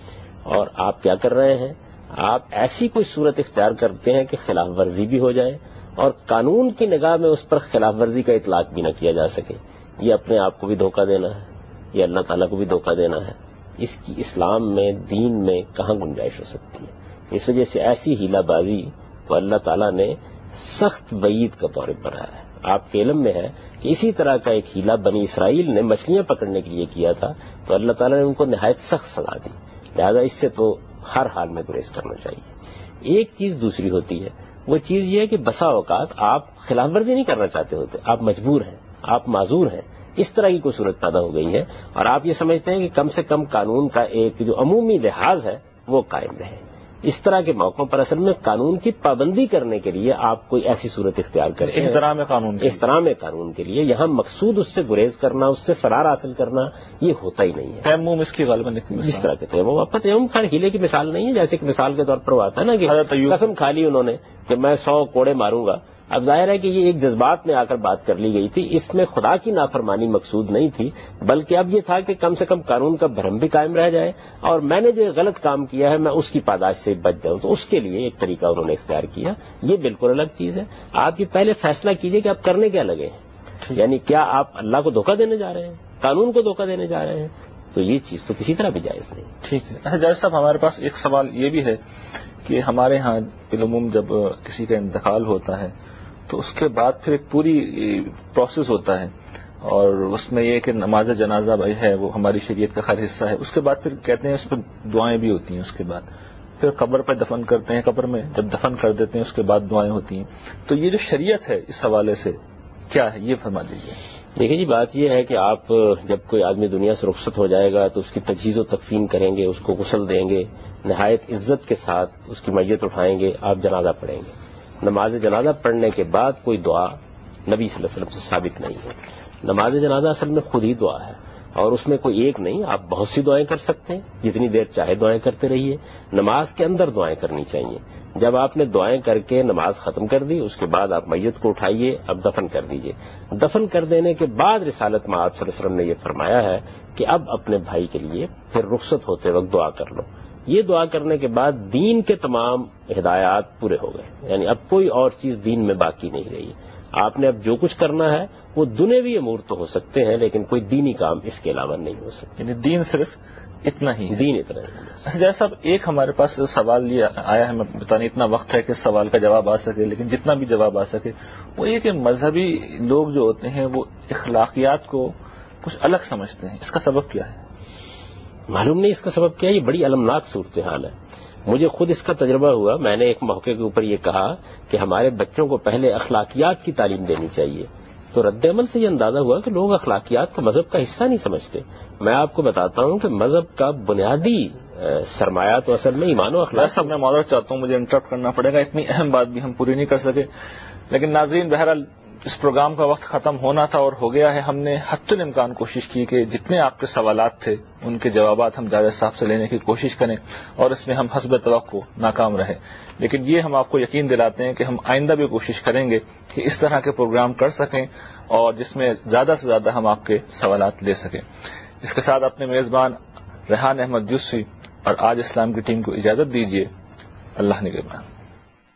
S2: اور آپ کیا کر رہے ہیں, آپ ایسی کوئی صورت اختیار کرتے ہیں کہ خلاف ورزی بھی ہو جائے اور قانون کی نگاہ میں اس پر خلاف ورزی کا اطلاق بھی نہ کیا جا سکے. یہ اپنے آپ کو بھی دھوکہ دینا ہے, یہ اللہ تعالیٰ کو بھی دھوکہ دینا ہے. اس کی اسلام میں دین میں کہاں گنجائش ہو سکتی ہے؟ اس وجہ سے ایسی ہیلا بازی تو اللہ تعالیٰ نے سخت وعید کا طور پر ہے. آپ کے علم میں ہے کہ اسی طرح کا ایک ہیلا بنی اسرائیل نے مچھلیاں پکڑنے کے لیے کیا تھا تو اللہ تعالیٰ نے ان کو نہایت سخت سزا دی. لہذا اس سے تو ہر حال میں گریز کرنا چاہیے. ایک چیز دوسری ہوتی ہے, وہ چیز یہ ہے کہ بسا اوقات آپ خلاف ورزی نہیں کرنا چاہتے ہوتے, آپ مجبور ہیں, آپ معذور ہیں, اس طرح کی کوئی صورت پیدا ہو گئی ہے اور آپ یہ سمجھتے ہیں کہ کم سے کم قانون کا ایک جو عمومی لحاظ ہے وہ قائم رہے. اس طرح کے موقعوں پر اصل میں قانون کی پابندی کرنے کے لیے آپ کوئی ایسی صورت اختیار کریں,
S1: احترام قانون
S2: احترام قانون کے لیے. یہاں مقصود اس سے گریز کرنا, اس سے فرار حاصل کرنا یہ ہوتا ہی نہیں ہے.
S1: تیمم اس کی غالباً
S2: جس طرح کے تیمم, آپ کا تیمم خیر ہیلے کی مثال نہیں ہے. جیسے کہ مثال کے طور پر وہ آتا ہے نا کہ قسم کھا لی انہوں نے کہ میں سو کوڑے ماروں گا. اب ظاہر ہے کہ یہ ایک جذبات میں آ کر بات کر لی گئی تھی, اس میں خدا کی نافرمانی مقصود نہیں تھی, بلکہ اب یہ تھا کہ کم سے کم قانون کا بھرم بھی قائم رہ جائے اور میں نے جو غلط کام کیا ہے میں اس کی پاداش سے بچ جاؤں. تو اس کے لیے ایک طریقہ انہوں نے اختیار کیا. یہ بالکل الگ چیز ہے. آپ یہ پہلے فیصلہ کیجئے کہ آپ کرنے کیا لگے ہیں, یعنی کیا آپ اللہ کو دھوکہ دینے جا رہے ہیں, قانون کو دھوکہ دینے جا رہے ہیں. تو یہ چیز تو کسی طرح بھی جائز نہیں.
S1: ٹھیک ہے. اچھا جج صاحب ہمارے پاس ایک سوال یہ بھی ہے کہ ہمارے ہاں بالعموم جب کسی کا انتقال ہوتا ہے تو اس کے بعد پھر ایک پوری پروسیس ہوتا ہے اور اس میں یہ کہ نماز جنازہ بھائی ہے وہ ہماری شریعت کا خیر حصہ ہے. اس کے بعد پھر کہتے ہیں اس پہ دعائیں بھی ہوتی ہیں. اس کے بعد پھر قبر پہ دفن کرتے ہیں, قبر میں جب دفن کر دیتے ہیں اس کے بعد دعائیں ہوتی ہیں. تو یہ جو شریعت ہے اس حوالے سے کیا ہے یہ فرما دیجیے.
S2: دیکھیے جی بات یہ ہے کہ آپ جب کوئی آدمی دنیا سے رخصت ہو جائے گا تو اس کی تجہیز و تکفین کریں گے, اس کو غسل دیں گے, نہایت عزت کے ساتھ اس کی میت اٹھائیں گے, آپ جنازہ پڑھیں گے. نماز جنازہ پڑھنے کے بعد کوئی دعا نبی صلی اللہ علیہ وسلم سے ثابت نہیں ہے. نماز جنازہ اصل میں خود ہی دعا ہے اور اس میں کوئی ایک نہیں, آپ بہت سی دعائیں کر سکتے ہیں, جتنی دیر چاہے دعائیں کرتے رہیے. نماز کے اندر دعائیں کرنی چاہیے. جب آپ نے دعائیں کر کے نماز ختم کر دی اس کے بعد آپ میت کو اٹھائیے, اب دفن کر دیجیے. دفن کر دینے کے بعد رسالت میں آپ صلی اللہ علیہ وسلم نے یہ فرمایا ہے کہ اب اپنے بھائی کے لیے پھر رخصت ہوتے وقت دعا کر لو. یہ دعا کرنے کے بعد دین کے تمام ہدایات پورے ہو گئے, یعنی اب کوئی اور چیز دین میں باقی نہیں رہی. آپ نے اب جو کچھ کرنا ہے وہ دنیوی امور تو ہو سکتے ہیں لیکن کوئی دینی کام اس کے علاوہ نہیں ہو سکتا.
S1: یعنی دین صرف اتنا ہی,
S2: دین اتنا ہی.
S1: جیسا صاحب ایک ہمارے پاس سوال یہ آیا ہے, میں بتانے اتنا وقت ہے کہ اس سوال کا جواب آ سکے, لیکن جتنا بھی جواب آ سکے وہ یہ کہ مذہبی لوگ جو ہوتے ہیں وہ اخلاقیات کو کچھ الگ سمجھتے ہیں. اس کا سبب کیا ہے؟
S2: معلوم نہیں اس کا سبب کیا ہے. یہ بڑی المناک صورتحال ہے. مجھے خود اس کا تجربہ ہوا. میں نے ایک موقع کے اوپر یہ کہا کہ ہمارے بچوں کو پہلے اخلاقیات کی تعلیم دینی چاہیے, تو رد عمل سے یہ اندازہ ہوا کہ لوگ اخلاقیات کو مذہب کا حصہ نہیں سمجھتے. میں آپ کو بتاتا ہوں کہ مذہب کا بنیادی سرمایہ تو اصل میں ایمان و اخلاق.
S1: سب میں معذرت چاہتا ہوں, مجھے انٹرپٹ کرنا پڑے گا, اتنی اہم بات بھی ہم پوری نہیں کر سکے. لیکن ناظرین بہرحال اس پروگرام کا وقت ختم ہونا تھا اور ہو گیا ہے. ہم نے حتی الامکان کوشش کی کہ جتنے آپ کے سوالات تھے ان کے جوابات ہم جاوید صاحب سے لینے کی کوشش کریں اور اس میں ہم حسب توقع ناکام رہے. لیکن یہ ہم آپ کو یقین دلاتے ہیں کہ ہم آئندہ بھی کوشش کریں گے کہ اس طرح کے پروگرام کر سکیں اور جس میں زیادہ سے زیادہ ہم آپ کے سوالات لے سکیں. اس کے ساتھ اپنے میزبان ریحان احمد یوسفی اور آج اسلام کی ٹیم کو اجازت دیجیے. اللہ نگہبان.